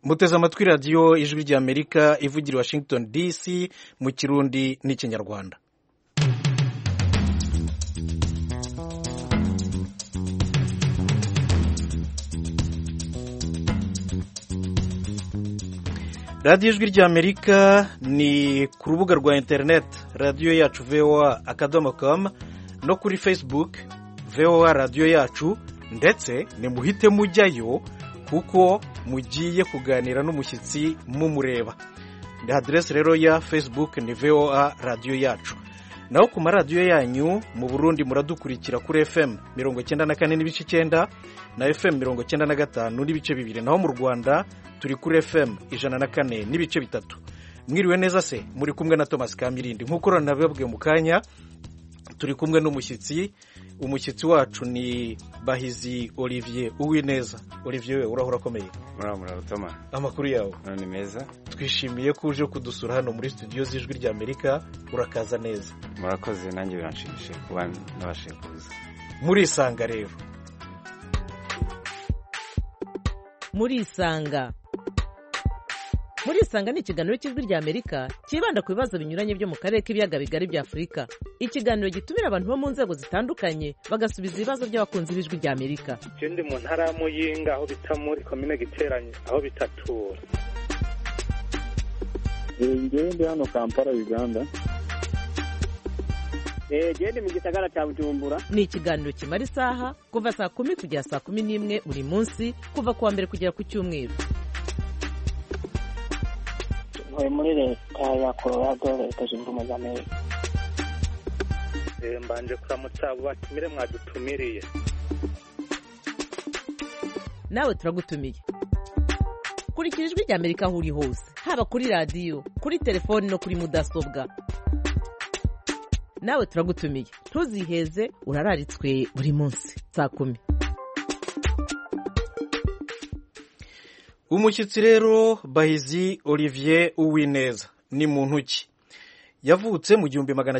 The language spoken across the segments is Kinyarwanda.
muteze amatwi radiyo ijwi ry'Amerika ivugira i Washington DC mu Kirundi n'Ikinyarwanda. radiyo ijwi ry'Amerika ni ku rubuga rwa interineti radiyo yacu voa.com no kuri Facebook voa radiyo yacu, ndetse nimuhite mujyayo kuko mugiye kuganira n'umushyitsi mumureba. Ni aderesi rero ya Facebook ni voa radiyo yacu. Naho ku maradiyo yanyu mu Burundi muradukurikira kuri FM 94.9 na FM 95.2. Naho mu Rwanda turi kuri FM 104.3. Mwiriwe neza se, muri kumwe na Thomas Kamirindi. Nkuko ranababwiye mu kanya, turi kumwe n'umushyitsi. Umushyitsi wacu ni Bahizi Olivier Uwineza. Olivier, we urahora komeye? Muraho Thomas. Amakuru yawe? Ni meza. Twishimiye ko uje kudusura hano muri studio z'ijwi ry'Amerika. Urakaza neza. Murakoze, nanjye biranshimishije kuba nabashije kuza. Murisanga rero. Murisanga ni ikiganiro cy'ijwi ry'Amerika kibanda ku bibazo binyuranye byo mu karere k'ibiyaga bigari bya Afurika. Ikiganiro gitumira abantu bo mu nzego zitandukanye bagasubiza ibibazo by'abakunzi b'ijwi ry'Amerika. Ndi mu ntara ya Muyinga aho bita muri komine Giteranye aho bitatura. Ndi hano Kampala, Uganda. Ndi mu gisagara cya Bujumbura. Ni ikiganiro kimara isaha kuva saa 10 kugera saa 11 buri munsi, kuva kuwa mbere kugera ku cyumweru. Muri leta ya Colorado, leta zunze ubumwe za Amerika. Mbanje kuramutsa abo batumire mwadutumiriye. Nawe turagutumiye. Kurikira ijwi ry'Amerika aho uri hose, haba kuri radiyo, kuri telefoni no kuri mudasobwa. Nawe turagutumiye, ntuziheze, urararitswe buri munsi saa 10. Umushyitsi rero Bahizi Olivier Uwineza ni muntu ki? Yavutse mu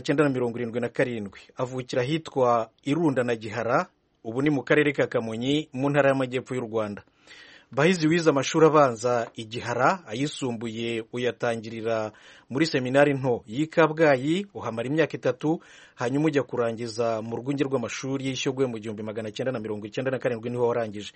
1977, avukira hitwa Irunda na Gihara, ubu ni mu karere ka Kamonyi mu ntara y'Amajyepfo y'u Rwanda. Bahizi wize amashuri abanza Igihara, ayisumbuye uyatangirira muri seminari nto y'Ikabgayi, uhamara imyaka 3, hanyuma ujya kurangiza mu rwunge rw'amashuri y'Ishyogwe mu 1997 niho warangije.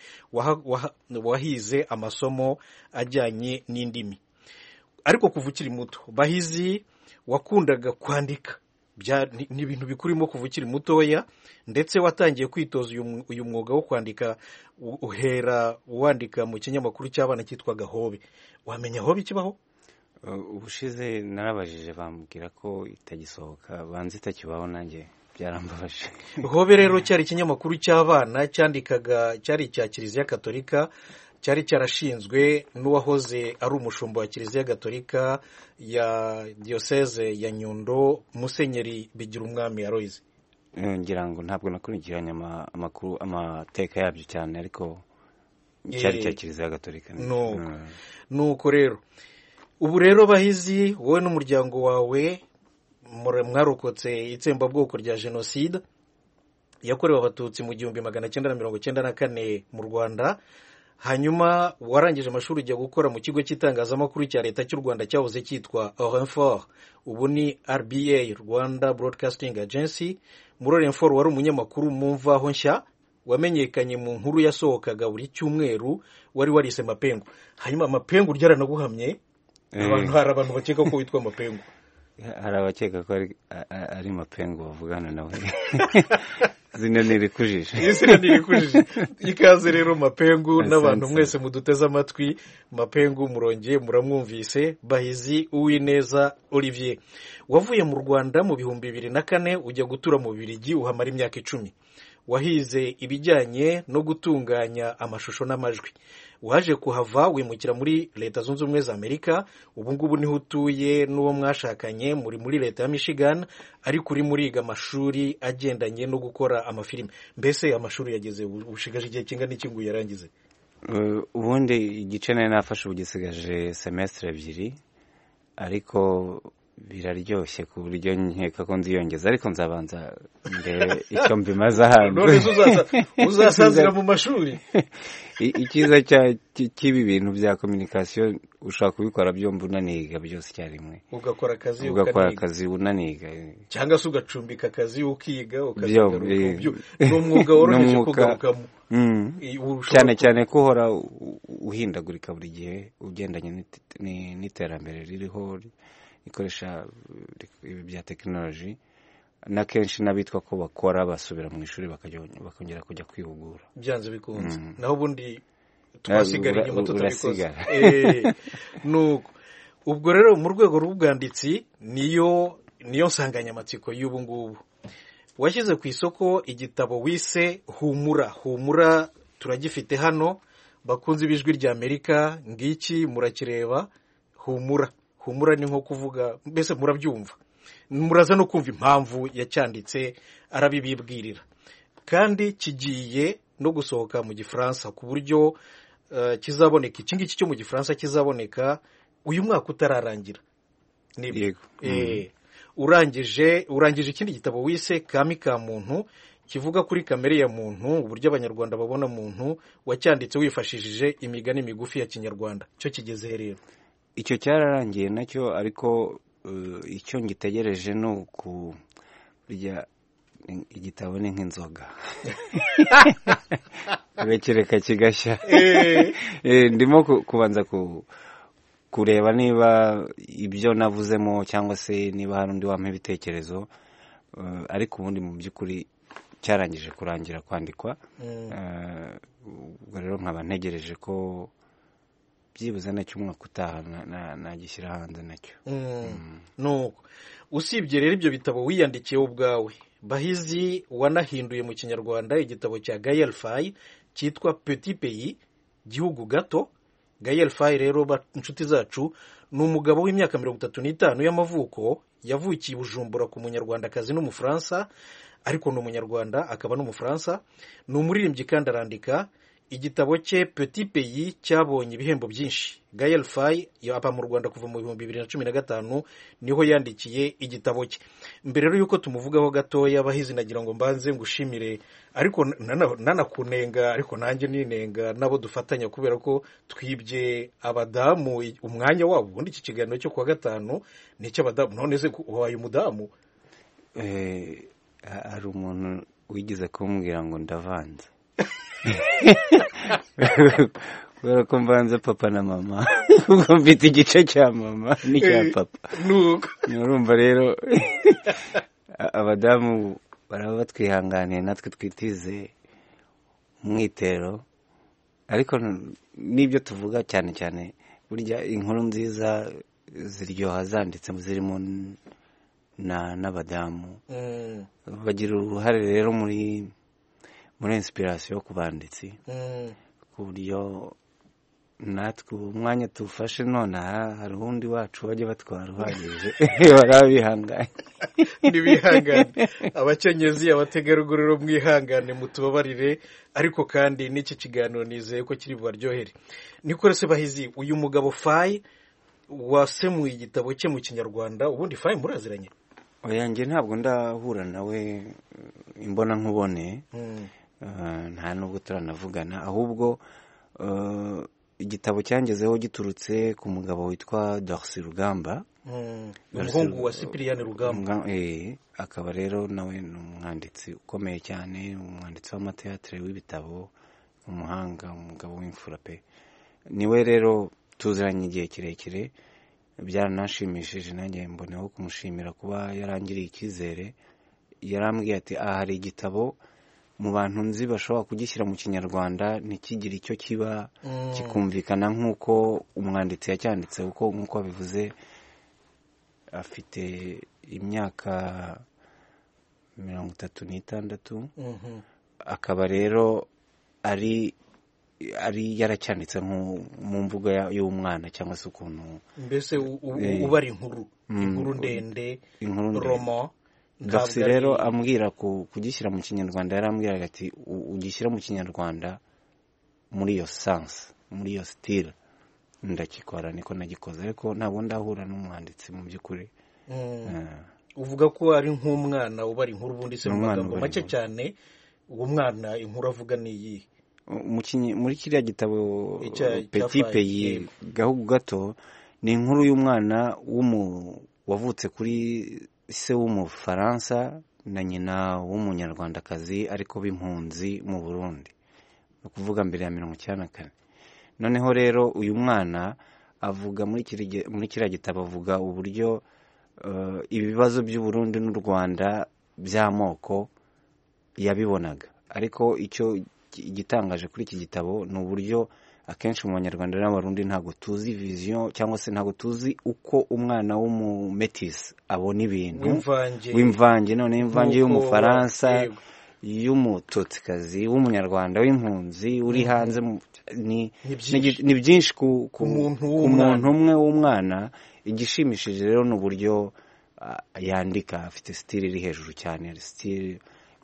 Wahize amasomo ajyanye n'indimi. Ariko kuva ukiri muto, Bahizi wakundaga kwandika. Ni ibintu bikurimo kuva ukiri mutoya, ndetse watangiye kwitoza uyu mwuga wo kwandika uhera wandika mu kinyamakuru cy'abana cyitwaga Hobe. Wamenya Hobe kibaho? Ubushize narabajije bambwira ko itagisohoka, banze itakibaho, nanjye byarambabaje. Hobe rero cyari ikinyamakuru cy'abana cyandikaga, cyari cya Kiliziya Gatolika, cyari cyarashinzwe n'uwahoze ari umushumba wa Kiliziya Gatolika ya Diocese ya Nyundo, Musenyeri Bigirumwami Aloys. Ngira ngo ntabwo nakurikiranye amakuru amateka yabyo cyane, ariko cyari cya Kiliziya Gatolika. Nuko rero ubu rero Bahizi, wowe n'umuryango wawe mwarokotse itsembabwoko rya Jenoside yakorewe Abatutsi mu 1994 mu Rwanda. Hanyuma warangije amashuri ujya gukora mu kigo cy'itangazamakuru cya leta cy'u Rwanda cyahoze cyitwa Orinfor, ubu ni RBA, Rwanda Broadcasting Agency. Muri Orinfor wari umunyamakuru mu Mvaho Nshya, wamenyekanye mu nkuru yasohokaga buri cyumweru, wari warise Mapengu. Hanyuma Mapengu ryaranaguhamye, hari abantu bakeka ko witwa Mapengu. Hari abakeka ko ari Mapengu bavugana nawe. Zina nirikujije. Ikaze rero Mapengu n'abantu mwese muduteze amatwi. Mapengu murongeye muramwumvise. Bahizi Uwineza Olivier wavuye mu Rwanda mu 2004, ujya gutura mu Bubiligi, uhamara imyaka 10. Wahize ibijyanye no gutunganya amashusho n'amajwi. Waje kuhava wimukira muri Leta Zunze Ubumwe za Amerika. Ubu ngubu niho utuye n'uwo mwashakanye, muri Leta ya Michigan, ariko uri muriga amashuri agendanye no gukora amafilime. Mbese amashuri yageze ushigaje igihe kingana iki ngo yarangize? Ubundi igice nari nafashe ubugisigaje semestre 2, ariko biraryoshye ku buryo nkeka ko nziyongeza ariko nzabanza mbere icyo mbimaze ahantu none uzasazira mu mashuri. icyiza cy'ibi bintu bya communication ushaka kubikora byombi unaniga byose icyarimwe, ugakora akazi unaniga cyangwa se ugacumbika akazi ukiga ukagaruka. Ni umwuga woroheje kugarukamo, cyane ko uhora uhindagurika buri gihe ugendanye n'iterambere ririho ikoresha ibi bya tekinoloji, na kenshi n'abitwa ko bakora basubira mu ishuri bakongera kujya kwihugura byanze bikunze. Naho ubundi twasigara inyuma tutabikoze. Nuko ubwo rero mu rwego rw'ubwanditsi niyo nsanganyamatsiko y'ubu ngubu. Washyize ku isoko igitabo wise humura turagifite hano, bakunze ibijwi rya Amerika, ngiki murakireba. Humura ni nko kuvuga, mbese murabyumva, muraza no kumva impamvu yacyanditse, arabibibwirira. Kandi kigiye no gusohoka mu Gifaransa ku buryo kizaboneka, iki ngiki cyo mu Gifaransa kizaboneka uyu mwaka utararangira. Urangije ikindi gitabo wise Kami ka muntu, kivuga kuri kamere ya muntu, uburyo abanyarwanda babona muntu, wacyanditse wifashishije imigani migufi ya Kinyarwanda. Cyo kigeze rero. Icyo cyararangiye nacyo, ariko icyo ngitegereje ni ukurya igitabo ni nk'inzoga urekereka kigashya. Ndimo kubanza kureba niba ibyo navuzemo cyangwa se niba hari undi wampa ibitekerezo, ariko ubundi mu by'ukuri cyarangije kurangira kwandikwa. Ubwo rero nkaba ntegereje ko byibuze nacyo umwaka utaha nagishyira hanze nacyo. Nuko usibye rero ibyo bitabo wiyandikiye ubwawe, Bahizi wanahinduye mu Kinyarwanda igitabo cya Gaël Faye cyitwa Petit Pays, gihugu gato. Gaël Faye rero inshuti zacu ni umugabo w'imyaka 35 y'amavuko, yavukiye Bujumbura ku munyarwandakazi n'umufaransa, ariko ni umunyarwanda akaba n'umufaransa. Ni umuririmbyi kandi arandika. Igitabo cye Petit Pays cyabonye ibihembo byinshi. Gaël Faye yaba mu Rwanda kuva mu 2015 niho yandikiye igitabo cye. Mbere rero yuko tumuvugaho gatoya, Bahizi, nagira ngo mbanze ngushimire, ariko nanakunenga, ariko nanjye ninenga nabo dufatanya, kubera ko twibye abadamu umwanya wabo. Ubundi iki kiganiro cyo kuwa gatanu ni cy'abadamu, none se wabaye umudamu? Hari umuntu wigize kumbwira ngo ndavanze kubera ko mbanze papa na mama, kuko mfite igice cya mama n'icya papa. Urumva rero abadamu baraba batwihanganiye, natwe twitize umwitero. Ariko n'ibyo tuvuga cyane cyane, burya inkuru nziza ziryoha zanditse zirimo n'abadamu. Bagira uruhare rero muri inspiration ku banditsi, ku buryo natwe umwanya tufashe none hari undi wacu bajya batwara uhagije barabihanganye. Nibihangane abakenyezi, abategarugori rero mwihangane, mutubabarire. Ariko kandi n'iki kiganiro nizeye ko kiri bubaryohere. Niko se Bahizi, uyu mugabo Faye wasemuye igitabo cye mu Kinyarwanda, ubundi Faye muraziranye? Oya, njye ntabwo ndahura nawe imbona nkubone, nta nubwo turanavugana, ahubwo igitabo cyangezeho giturutse ku mugabo witwa Darcy Rugamba, umuhungu wa Cyprien Rugamba. Akaba rero nawe ni umwanditsi ukomeye cyane, umwanditsi w'amateatire w'ibitabo, umuhanga, umugabo w'imfura pe. Niwe rero tuziranye igihe kirekire, byaranashimishije, nanjye mboneho kumushimira kuba yarangiriye icyizere. Yarambwiye ati hari igitabo mu bantu nzi bashobora kugishyira mu Kinyarwanda ntikigire icyo kiba kikumvikana nk'uko umwanditsi yacyanditse, kuko nk'uko abivuze afite imyaka 36, akaba rero ari yaracyanditse mu mvugo y'umwana, cyangwa se ukuntu mbese ubara inkuru ndende, roman. Darcy rero ambwira kugishyira mu Kinyarwanda, yarambwiraga ati ugishyira mu Kinyarwanda muri iyo sense, muri iyo style. Ndakikora, niko nagikoze, ariko ntabwo ndahura n'umwanditsi mu by'ukuri uvuga ko ari nk'umwana ubara inkuru ubundi se mu magambo make cyane uwo mwana inkuru avuga ni iyi muri kiriya gitabo Petit Pays gahugu gato ni inkuru y'umwana wavutse kuri se w'umufaransa na nyina w'umunyarwandakazi ariko b'impunzi mu Burundi no kuvuga mbere ya 1994. Noneho rero uyu mwana avuga muri kiriya gitabo avuga uburyo ibibazo by'u Burundi n'u Rwanda by'amoko yabibonaga, ariko icyo igitangaje kuri iki gitabo ni uburyo akenshi mu Banyarwanda n'Abarundi ntabwo tuzi vision cyangwa se ntabwo tuzi uko umwana w'umumetis abona ibintu w'imvange, none imvange y'umufaransa y'umutotsikazi w'umunyarwanda w'impunzi uri hanze ni byinshi ku muntu umwe w'umwana. Igishimishije rero ni uburyo yandika, afite style iri hejuru cyane, style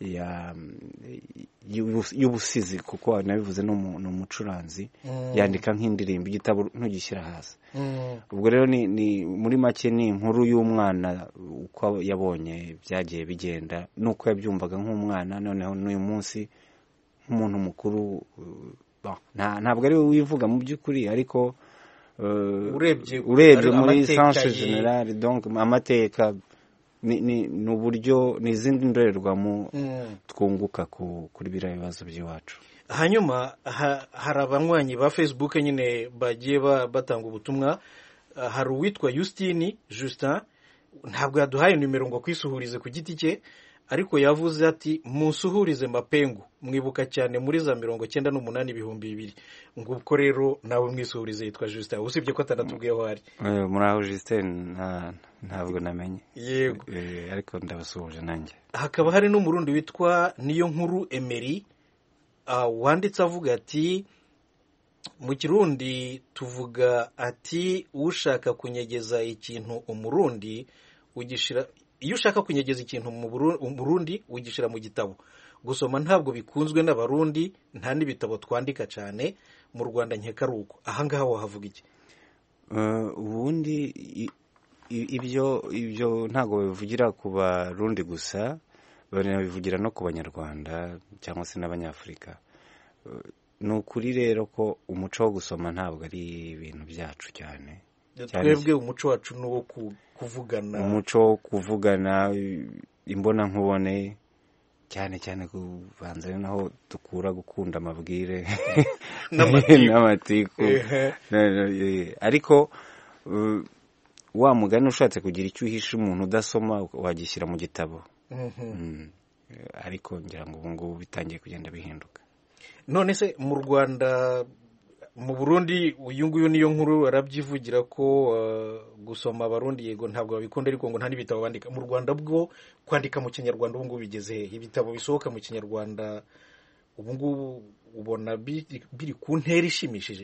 y'ubusizi kuko nabivuze ni umucuranzi, yandika nk'indirimbo, igitabo ntugishyira hasi. Ubwo rero ni muri make ni inkuru y'umwana uko yabonye byagiye bigenda nuko yabyumvaga nk'umwana, noneho n'uyu munsi nk'umuntu mukuru. Ntabwo ari we wivuga mu by'ukuri, ariko urebye muri sens general, donc amateka ni uburyo ni izindi ndorerwamo twunguka kuri biriya bibazo by'iwacu. Hanyuma hari abanywanyi ba Facebook nyine bagiye batanga ubutumwa. Hari uwitwa Justin, ntabwo yaduhaye nimero ngo kwisuhurize ku giti cye, ariko yavuze ati musuhurize Mapengu, mwibuka cyane muri za 98,200. Ngubwo rero nawe mwisuhurize, yitwa Justin, usibye ko atanatubwiye aho ari. Muraho Justin, ntabwo namenye. Yego, ariko ndabasuhuje nanjye. Hakaba hari n'umurundi witwa Niyo Nkuru Emery, wanditse avuga ati mu Kirundi tuvuga ati ushaka kunyegeza ikintu umurundi ugishira, iyo ushaka kunyegeza ikintu mu Burundi ugishira mu gitabo. Gusoma ntabwo bikunzwe n'Abarundi, nta n'ibitabo twandika cyane mu Rwanda nkeka ari uko. Aha ngaha wahavuga iki? Ubundi ibyo ntabwo bivugira ku Barundi gusa, banabivugira no ku Banyarwanda cyangwa se n'Abanyafurika. Ni ukuri rero ko umuco wo gusoma ntabwo ari ibintu byacu cyane. Twebwe umuco wacu ni uwo kuvugana, umuco wo kuvugana, imbona nkubone, cyane cyane kubanza naho dukura gukunda amabwire n'amatiku. Ariko wa mugani ushatse kugira icyo uhisha umuntu udasoma wagishyira mu gitabo. Ariko ngira ngo ubu ngubu bitangiye kugenda bihinduka. None se mu Rwanda, mu Burundi uyu nguyu Niyo Nkuru arabyivugira ko gusoma Abarundi yego ntabwo babikunda, ariko ngo nta n'ibitabo bandika. Mu Rwanda bwo kwandika mu Kinyarwanda ubu ngubu bigeze he? Ibitabo bisohoka mu Kinyarwanda ubu ngubu ubona biri ku ntera ishimishije?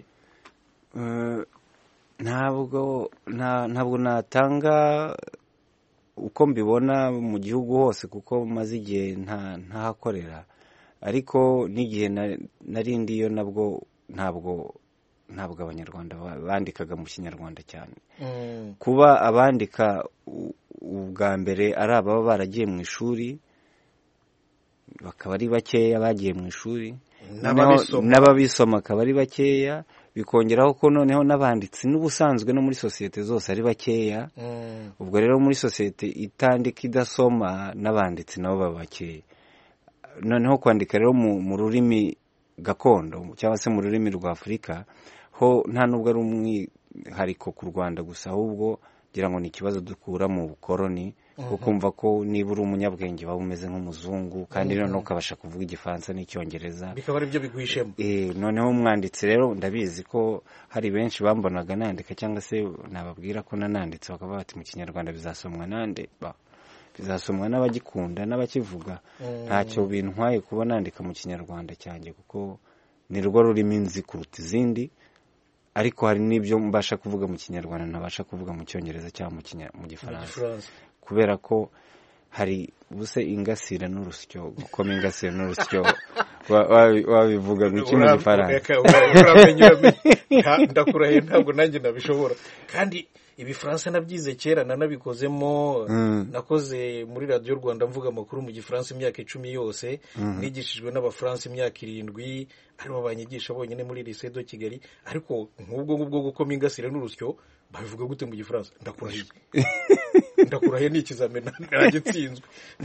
Ntabwo natanga uko mbibona mu gihugu hose kuko maze igihe ntahakorera, ariko n'igihe narindiyo nabwo ntabwo Abanyarwanda bandikaga mu Kinyarwanda cyane. Kuba abandika ubwa mbere ari ababa baragiye mu ishuri, bakaba ari bakeya bagiye mu ishuri, n'ababisoma akaba ari bakeya, bikongeraho ko noneho n'abanditsi n'ubusanzwe no muri sosiyete zose ari bakeya. Ubwo rero muri sosiyete itandika idasoma n'abanditsi nabo baba bakeya. Noneho kwandika rero mu rurimi gakondo cyangwa se mu rurimi rwa Afurika ho nta nubwo ari umwihariko ku Rwanda gusa, ahubwo ngira ngo ni ikibazo dukura mu bukoroni, kumva ko niba uri umunyabwenge waba umeze nk'umuzungu kandi noneho ukabasha kuvuga Igifaransa n'Icyongereza, bikaba ari byo biguhishemo. Noneho umwanditsi rero ndabizi ko hari benshi bambonaga nandika, cyangwa se nababwira ko nananditse bakavuga bati mu Kinyarwanda bizasomwa nande, bizasomwa n'abagikunda n'abakivuga. Ntacyo bintwaye kuba nandika mu Kinyarwanda cyanjye kuko ni rwo rurimi nzi kuruta izindi, ariko hari n'ibyo mbasha kuvuga mu Kinyarwanda ntabasha kuvuga mu Cyongereza cyangwa mu Gifaransa, kubera ko hari buse ingasire n'urusyo, gukoma ingasire n'urusyo wabivuga mu kimwe gifaransa. uramenye ndakurahiye ntabwo nanjye nabishobora, kandi ibifaransa nabyize kera nanabikozemo. Nakoze muri radiyo Rwanda mvuga amakuru mu gifaransa imyaka 10 yose, nigishijwe n'abafaransa imyaka 7 aribo banyigisha bonyine muri lycée de Kigali. Ariko nk'ubwo gukoma ingasire n'urusyo babivuga gute mu gifaransa? Ndakurahiye ni ikizamini nanjye nsinzwe.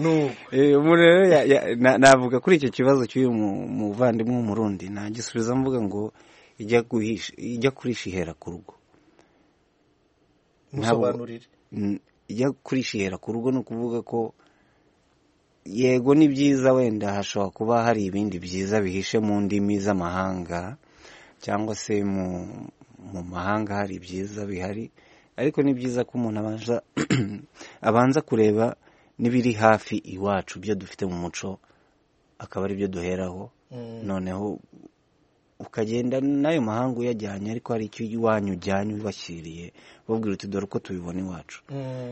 Navuga kuri icyo kibazo cy'uyu muvandimwe w'umurundi, nagisubiza mvuga ngo ijya kurisha ihera ku rugo. Musobanurire. Ijya kurisha ihera ku rugo ni ukuvuga ko yego ni byiza, wenda hashobora kuba hari ibindi byiza bihishe mu ndimi z'amahanga cyangwa se mu mahanga hari ibyiza bihari, ariko ni byiza ko umuntu abanza kureba n'ibiri hafi iwacu, byo dufite mu muco akaba ari byo duheraho. Noneho ukagenda n'ayo mahanga uyajyanye, ariko hari icyo iwanyu ujyanye ubashyiriye babwira uti dore uko tubibona iwacu.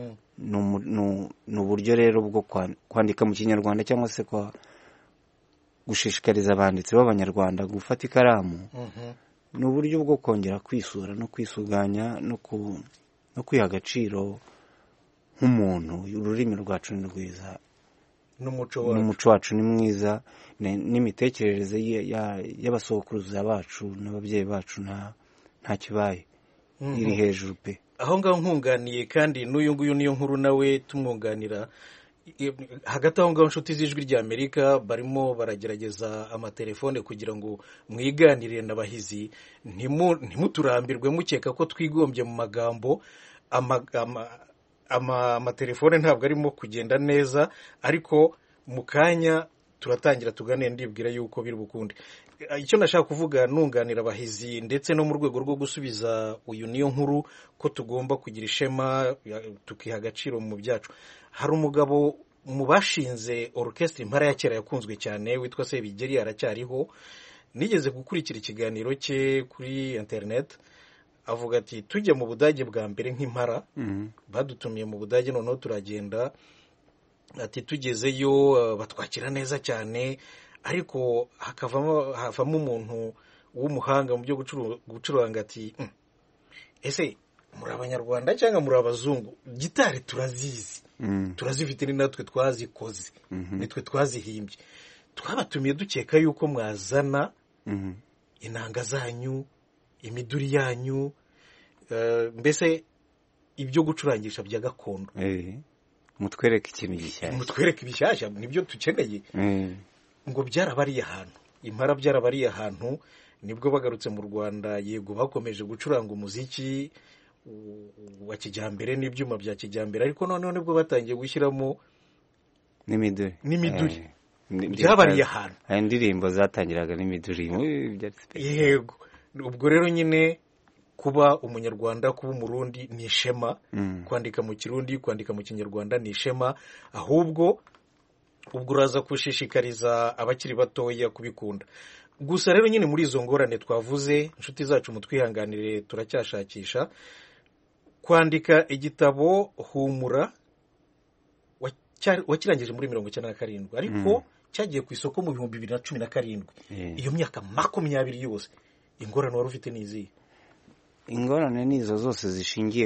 Ni uburyo rero bwo kwandika mu Kinyarwanda cyangwa se gushishikariza abanditsi b'Abanyarwanda gufata ikaramu. Ni uburyo bwo kongera kwisura no kwisuganya no kwiha agaciro nk'umuntu. Ururimi rwacu ni rwiza, n'umuco wacu ni mwiza, n'imitekerereze y'abasokuruza bacu n'ababyeyi bacu nta kibaye, iri hejuru pe. Aho ngaho nkunganiye, kandi n'uyu nguyu niyo nkuru nawe tumwunganira. Hagati aho ngaho inshuti z'Ijwi ry'Amerika barimo baragerageza amatelefone kugira ngo mwiganirire n'abahizi, ntimuturambirwe mukeka ko twigombye mu magambo. Amatelefone ntabwo arimo kugenda neza, ariko mu kanya turatangira tuganira, ndibwira yuko biri bukunde. Icyo nashaka kuvuga nunganira abahizi ndetse no mu rwego rwo gusubiza uyu niyo nkuru ko tugomba kugira ishema tukiha agaciro mu byacu. Hari umugabo mu bashinze orchestre Impara ya kera yakunzwe cyane witwa Sebigeri, aracyariho. Nigeze gukurikira ikiganiro cye kuri internet, avuga ati tujya mu Budage bwa mbere nk'impara, badutumiye mu Budage, noneho turagenda, ati tugezeyo batwakira neza cyane, ariko havamo umuntu w'umuhanga mu byo gucuranga, ati ese muri Abanyarwanda cyangwa muri abazungu? Gitari turazizi, turazifite, ni natwe twazikoze, nitwe twazihimbye. Twabatumiye dukeka yuko mwazana inanga zanyu, imiduri yanyu, mbese ibyo gucurangisha bya gakondo. Mutwereke ikintu gishyashya, mutwereke ibishyashya, nibyo dukeneye. Ngo byarabariye ahantu, Impara byarabariye ahantu, nibwo bagarutse mu Rwanda. Yego bakomeje gucuranga umuziki wa kijyambere n'ibyuma bya kijyambere, ariko noneho nibwo batangiye gushyiramo n'imiduri. Byabariye ahantu, indirimbo zatangiraga n'imiduri. Yego, ubwo rero nyine kuba umunyarwanda, kuba umurundi ni ishema. Kwandika mu Kirundi, kwandika mu Kinyarwanda ni ishema. Ahubwo ubwo uraza gushishikariza abakiri batoya kubikunda. Gusa rero nyine muri izo ngorane twavuze, inshuti zacu mutwihanganire, turacyashakisha. Kwandika igitabo Humura wakirangije muri 1997, ariko cyagiye ku isoko mu 2017. Iyo myaka 20 yose, ingorane wari ufite ni izihe? Ingorane nizo zose zishingiye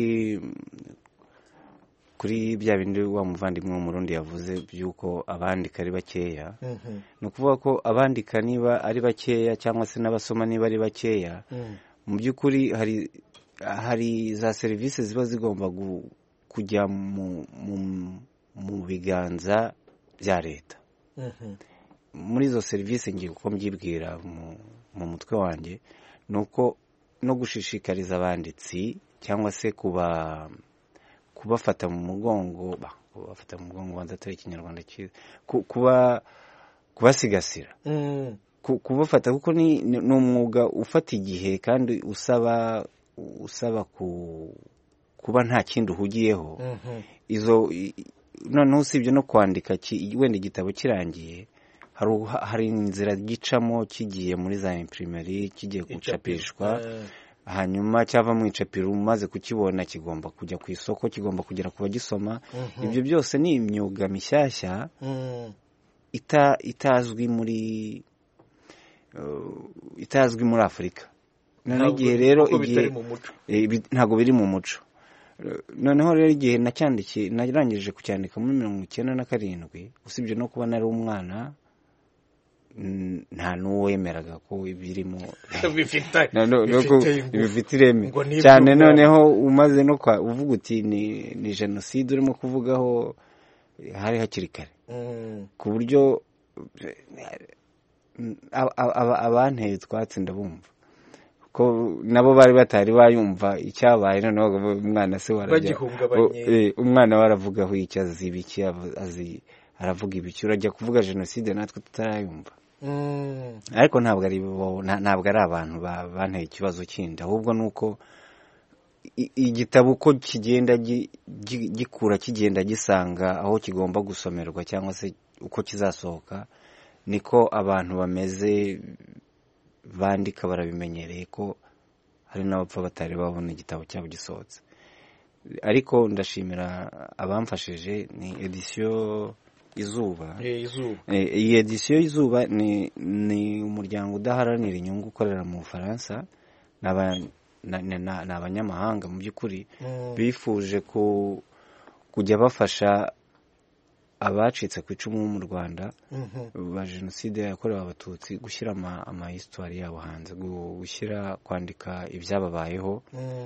kuri bya bindi wa muvandimwe w'umurundi yavuze byuko abandika ari bakeya. Ni ukuvuga ko abandika niba ari bakeya cyangwa se n'abasoma niba ari bakeya, mu by'ukuri hari za serivisi ziba zigomba kujya mu biganza bya leta. Muri izo serivisi ngiye uko mbyibwira mu mutwe wanjye, ni uko no gushishikariza abanditsi cyangwa se kubafata mu mugongo, banza atari ikinyarwanda cyiza, kubasigasira, kubafata, kuko ni umwuga ufata igihe kandi usaba kuba nta kindi uhugiyeho. Noneho usibye no kwandika, wenda igitabo kirangiye, hari inzira gicamo kigiye muri za imprimeri, kigiye gucapishwa, hanyuma cyava mu icapiro umaze kukibona kigomba kujya ku isoko, kigomba kugera ku bagisoma. Ibyo byose ni imyuga mishyashya itazwi muri Afurika. Noneho igihe rero ntabwo biri mu muco. Noneho rero igihe narangije kucyandika muri 1997, usibye no kuba nari umwana, nta n'uwemeraga ko ibirimo bifite ireme cyane. Noneho umaze no uvuga uti ni jenoside urimo kuvugaho, hari hakiri kare, ku buryo abanteye utwatsi ndabumva ko nabo bari batari bayumva icyabaye. Noneho umwana se umwana waravugaho icyo azi, ibiki aravuga ibiki, urajya kuvuga jenoside natwe tutarayumva. Ariko ntabwo ari abantu banteye ikibazo kindi, ahubwo nuko igitabo uko kigenda gikura, kigenda gisanga aho kigomba gusomerwa cyangwa se uko kizasohoka, niko abantu bameze bandika barabimenyereye ko hari n'abapfa batari babona igitabo cyabo gisohotse. Ariko ndashimira abamfashije, ni edisiyo Izuba. Iyi edisiyo Izuba ni umuryango udaharanira inyungu ukorera mu Bufaransa, ni abanyamahanga mu by'ukuri bifuje kujya bafasha abacitse ku icumu mu Rwanda ba jenoside yakorewe Abatutsi, gushyira amahistwari yabo hanze, kwandika ibyababayeho.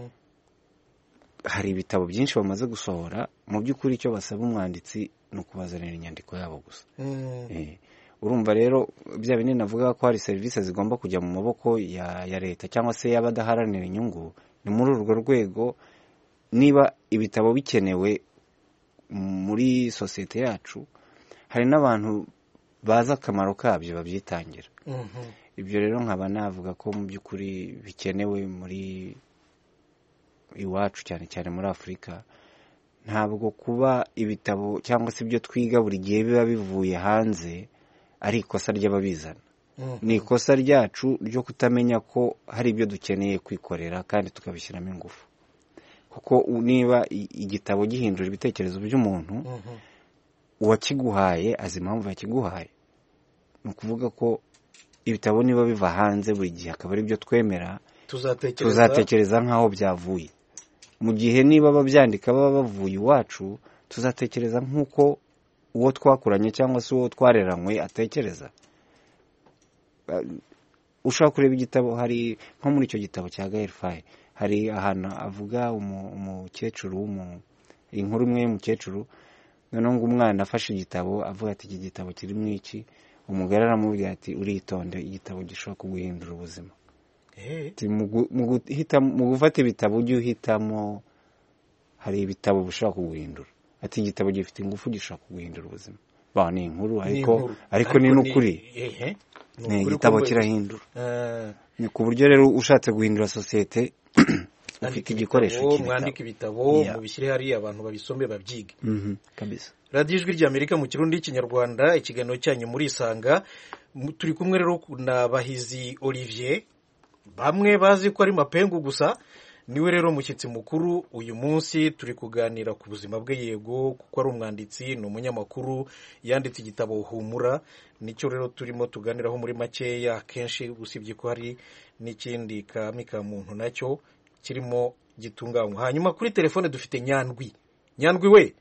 Hari ibitabo byinshi bamaze gusohora. Mu by'ukuri icyo basaba umwanditsi ni ukubazanira inyandiko yabo gusa. Urumva rero bya binini navuga ko hari serivisi zigomba kujya mu maboko ya leta cyangwa se y'abadaharanira inyungu. Ni muri urwo rwego, niba ibitabo bikenewe muri sosiyete yacu, hari n'abantu bazi akamaro kabyo babyitangira. Ibyo rero nkaba navuga ko mu by'ukuri bikenewe muri iwacu, cyane cyane muri Afurika. Ntabwo kuba ibitabo cyangwa se ibyo twiga buri gihe biba bivuye hanze ari ikosa ry'ababizana. Ni ikosa ryacu ryo kutamenya ko hari ibyo dukeneye kwikorera kandi tukabishyiramo ingufu. Kuko niba igitabo gihindura ibitekerezo by'umuntu, uwakiguhaye azi impamvu yakiguhaye. Ni ukuvuga ko ibitabo niba biva hanze buri gihe akaba ari byo twemera, tuzatekereza nk'aho byavuye. Mu gihe niba babyandika baba bavuye iwacu, tuzatekereza nk'uko uwo twakuranye cyangwa se uwo twareranywe atekereza. Ushaka kureba igitabo, hari nko muri icyo gitabo cya Gaël Faye, hari ahantu avuga umukecuru inkuru imwe y'umukecuru. Noneho ngo umwana afashe igitabo avuga ati iki gitabo kirimo iki, umugore aramubwira ati uritonde, igitabo gishobora kuguhindura ubuzima. Mu gufata ibitabo ujye uhitamo, hari ibitabo bishobora kuguhindura. Ati igitabo gifite ingufu, gishobora kuguhindura ubuzima. Ni inkuru ariko ni n'ukuri. Igitabo kirahindura. Ni ku buryo rero ushatse guhindura sosiyete ufite igikoresho cy'ibitabo. Mwandika ibitabo mubishyire hariya abantu babisome babyige. Kabisa. Radio Ijwi ry'Amerika mu Kirundi n'Ikinyarwanda, ikiganiro cyanyu muri Isanga. Turi kumwe rero na Bahizi Olivier, bamwe bazi ko ari Mapengu gusa. Niwe rero mushyitsi mukuru uyu munsi. Turi kuganira ku buzima bwe, yego, kuko ari umwanditsi, ni umunyamakuru, yanditse igitabo Humura. Nicyo rero turimo tuganiraho muri makeya. Kenshi usibye ko hari n'ikindi ka muntu nacyo kirimo gitunganywa. Hanyuma kuri telefone dufite Nyandwi. Nyandwi we,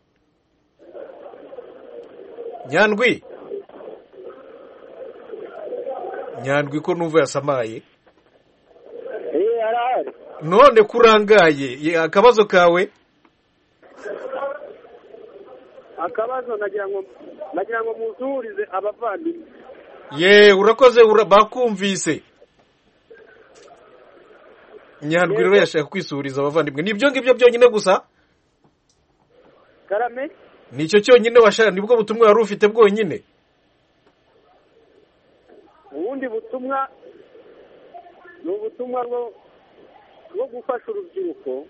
Nyandwi ko numva yasamaye. None kurangaye, akabazo kawe? Akabazo nagira ngo muzurize abavandimwe. Urakoze, bakumvise. Nyandwi rero yashaka kwisuriza abavandimwe. Nibyo ngibyo byonyine gusa? Karame? Nicyo cyonyine washaka, nibwo butumwa wari ufite bwonyine? Ubundi butumwa ni ubutumwa bwo gufasha urubyiruko.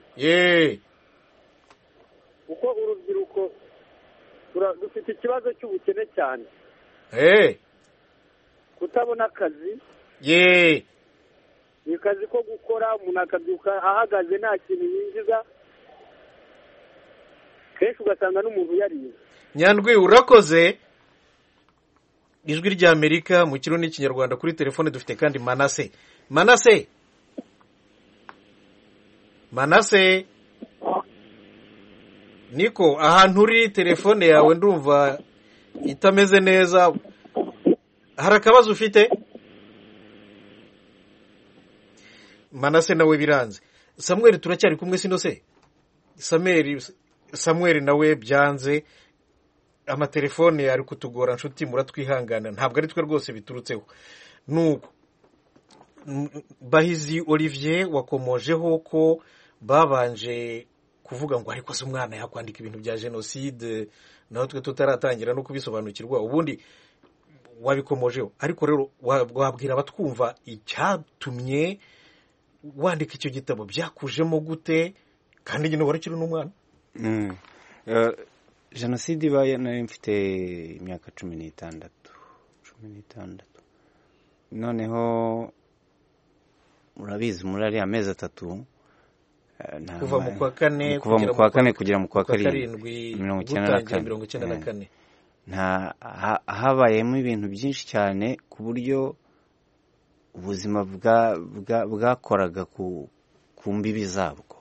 Kuko urubyiruko dufite ikibazo cy'ubukene cyane. Kutabona akazi. ni akazi ko gukora, umuntu akabyuka ahagaze nta kintu yinjiza, kenshi ugasanga n'umuntu yariye. Nyandwi urakoze. Ijwi rya Amerika mu kirundi n'ikinyarwanda. Kuri telefone dufite kandi Manase. Niko ahantu uri telefone yawe ndumva itameze neza, hari akabazo ufite? Manase nawe biranze. Samuel turacyari kumwe sino se? Samuel nawe byanze, amatelefone ari kutugora nshuti muratwihangana, ntabwo ari twe rwose biturutseho. Nuko Bahizi Olivier wakomojeho ko babanje kuvuga ngo ariko se umwana yakwandika ibintu bya jenoside naho twe tutaratangira no kubisobanukirwa, ubundi wabikomojeho. Ariko rero wabwira abatwumva icyatumye wandika icyo gitabo, byakujemo gute kandi nyine warakiri n'umwana? Jenoside ibaye nari mfite imyaka 16. Noneho urabizi muri ari amezi 3, kuva mu kwa kane kugera mu kwa karindwi 1994. Habayemo ibintu byinshi cyane ku buryo ubuzima bwakoraga ku mbibi zabwo.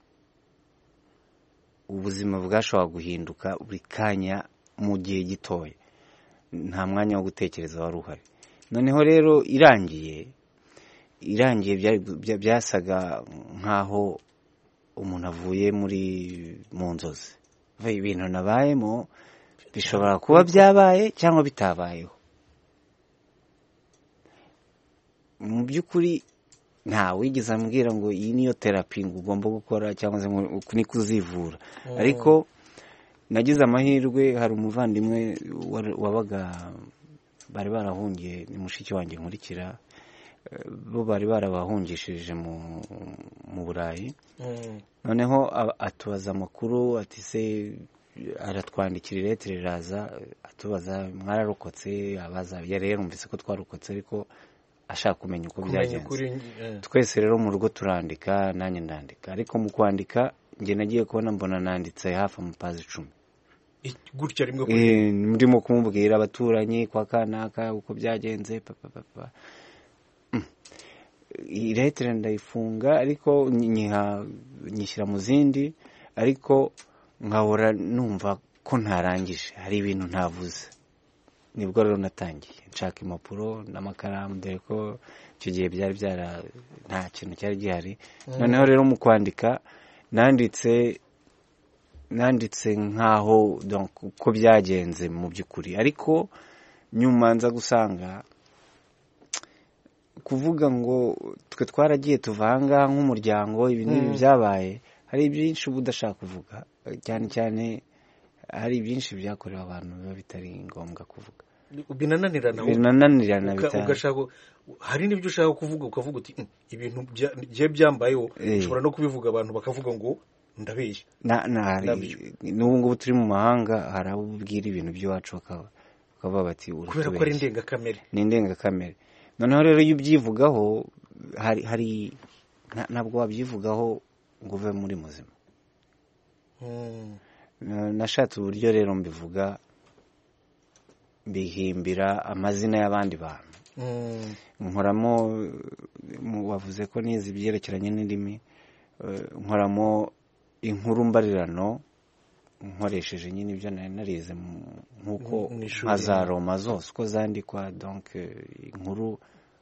Ubuzima bwashobora guhinduka buri kanya mu gihe gitoya, nta mwanya wo gutekereza wari uhari. Noneho rero irangiye byasaga nkaho umuntu avuye mu nzozi. Ibintu nabayemo bishobora kuba byabaye cyangwa bitabayeho. Mu by'ukuri nta wigeze ambwira ngo iyi niyo terapi ugomba gukora cyangwa se ni kuzivura. Ariko nagize amahirwe, hari umuvandimwe wabaga bari barahungiye, ni mushiki wanjye nkurikira, bo bari barabahungishije mu Burayi. Noneho atubaza amakuru, ati se aratwandikira iletere iraza, atubaza mwararokotse, abaza yari yarumvise ko twarokotse ariko ashaka kumenya uko byagenze. Twese rero mu rugo turandika, nanjye ndandika, ariko mu kwandika nge nagiye kubona mbona nanditse hafi amapazi 10. Gutya rimwe ndimo kumubwira abaturanyi kwa kanaka uko byagenze papa. Iletere ndayifunga, ariko nyishyira mu zindi, ariko nkahora numva ko ntarangije, hari ibintu ntavuze. Nibwo rero natangiye nshaka impapuro n'amakaramu, dore ko icyo gihe byari nta kintu cyari gihari. Noneho rero mu kwandika nanditse nkaho uko byagenze mu by'ukuri, ariko nyuma nza gusanga kuvuga ngo twe twaragiye tuvanga nk'umuryango ibi n'ibi byabaye, hari byinshi uba udashaka kuvuga, cyane cyane hari byinshi byakorewe abantu biba bitari ngombwa kuvuga. Binananirana ugashaka, hari n'ibyo ushaka kuvuga ukavuga uti ibintu bye byambayeho, ushobora no kubivuga abantu bakavuga ngo ndabeshya. N'ubu ngubu turi mu mahanga, hari abo ubwira ibintu by'iwacu bakavuga bati kubera ko ari indengakamere. Ni indengakamere. Noneho rero iyo ubyivugaho, hari ntabwo wabyivugaho ngo uve muri muzima. Nashatse uburyo rero mbivuga, bihimbira amazina y'abandi bantu. Nkoramo, wavuze ko nizi byerekeranye n'indimi, nkoramo inkuru mbarirano, nkoresheje nyine ibyo narize nk'uko nka za Roma zose uko zandikwa. Donc inkuru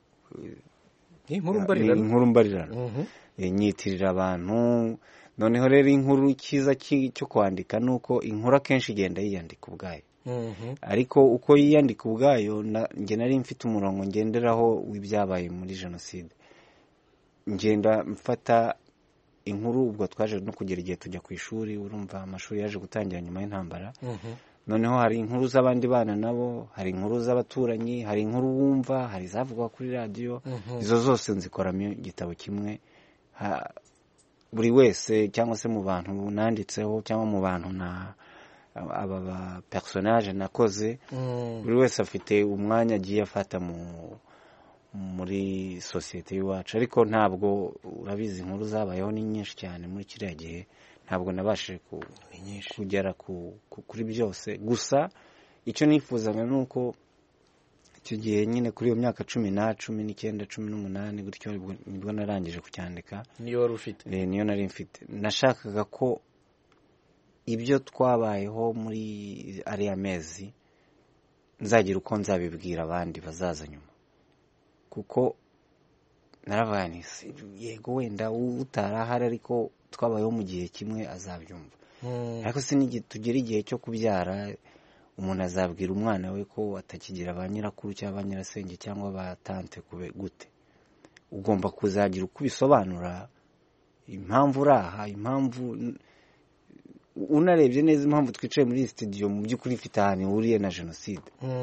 mbarirano nyitirira abantu. Noneho rero inkuru cyiza cyo kwandika nuko inkuru akenshi igenda yiyandika ubwayo, ariko uko yiyandika ubwayo nge nari mfite umurongo ngenderaho w'ibyabaye muri jenoside. Ngenda mfata inkuru, ubwo twaje no kugera igihe tujya ku ishuri, urumva amashuri yaje gutangira nyuma y'intambara. Noneho hari inkuru z'abandi bana nabo, hari inkuru z'abaturanyi, hari inkuru wumva, hari zavugwa kuri radio. Izo zose nzikoramo igitabo kimwe, buri wese cyangwa se mu bantu nanditseho cyangwa mu bantu aba ba personnage nakoze, buri wese afite umwanya agiye afata muri sosiyete y'iwacu, ariko ntabwo urabizi inkuru zabayeho ni nyinshi cyane muri kiriya gihe, ntabwo nabashije kugera kuri byose. Gusa icyo nifuzaga ni uko icyo gihe nyine kuri iyo myaka 10, 19, 18 gutyo nibwo narangije kucyandika. Niyo wari ufite? Niyo nari mfite. Nashakaga ko ibyo twabayeho muri ariya mezi nzagira uko nzabibwira abandi bazaza nyuma, kuko naravuga yego wenda utarahari ariko twabayeho mu gihe kimwe azabyumva. Ariko tugira igihe cyo kubyara, umuntu azabwira umwana we ko atakigira ba nyirakuru cyangwa ba nyirasenge cyangwa ba tante gute. Ugomba kuzagira uko ubisobanura, impamvu uraha, impamvu unarebye neza impamvu twicaye muri studio mu by'ukuri ifite ahantu ihuriye na jenoside.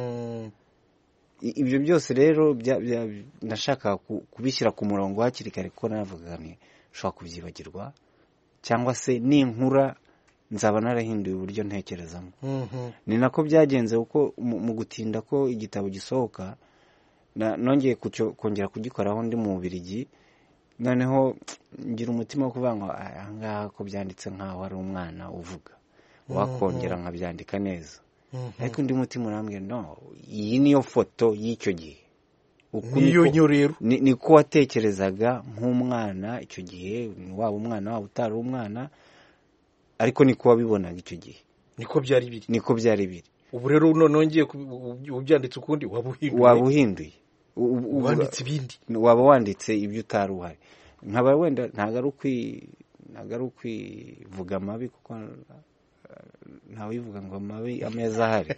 Ibyo byose rero nashaka kubishyira ku murongo hakiri kare, kuko naravuga nti ushobora kubyibagirwa cyangwa se n'inkura nzaba narahinduye uburyo ntekerezamo. Ni nako byagenze, kuko mu gutinda ko igitabo gisohoka nongeye kongera kugikoraho ndi mu Bubiligi, noneho ngira umutima wo kuvuga ngo ahangaha ko byanditse nk'aho ari umwana uvuga, wakongera nkabyandika neza. Ariko undi mutima urambwira no, iyi niyo foto y'icyo gihe, niko watekerezaga nk'umwana icyo gihe, waba umwana waba utari umwana, ariko niko wabibonaga icyo gihe, niko byari biri. Ubu rero nongeye ubyanditse ukundi wabuhinduye, wanditse ibindi, waba wanditse ibyo utari uhari. Nkaba wenda ntago ari ukwivuga amabi, kuko ntawivuga ngo amabi ameza ahari.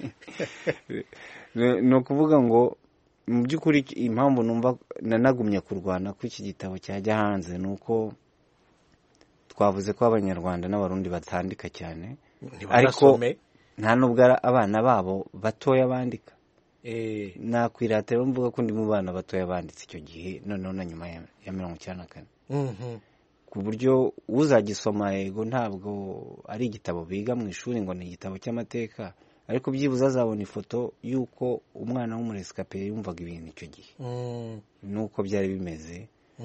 Ni ukuvuga ngo mu by'ukuri impamvu numva nanagumye kurwana ko iki gitabo cyajya hanze ni uko twavuze ko Abanyarwanda n'Abarundi batandika cyane, ariko nta nubwo abana babo batoya bandika. Nakwiratira mvuga ko ndi mu bana batoya banditse icyo gihe, noneho na nyuma ya 1994. Ku buryo uzagisoma yego ntabwo ari igitabo biga mu ishuri ngo ni igitabo cy'amateka, ariko byibuze azabona ifoto y'uko umwana w'umuresikape yumvaga ibintu icyo gihe, nuko byari bimeze.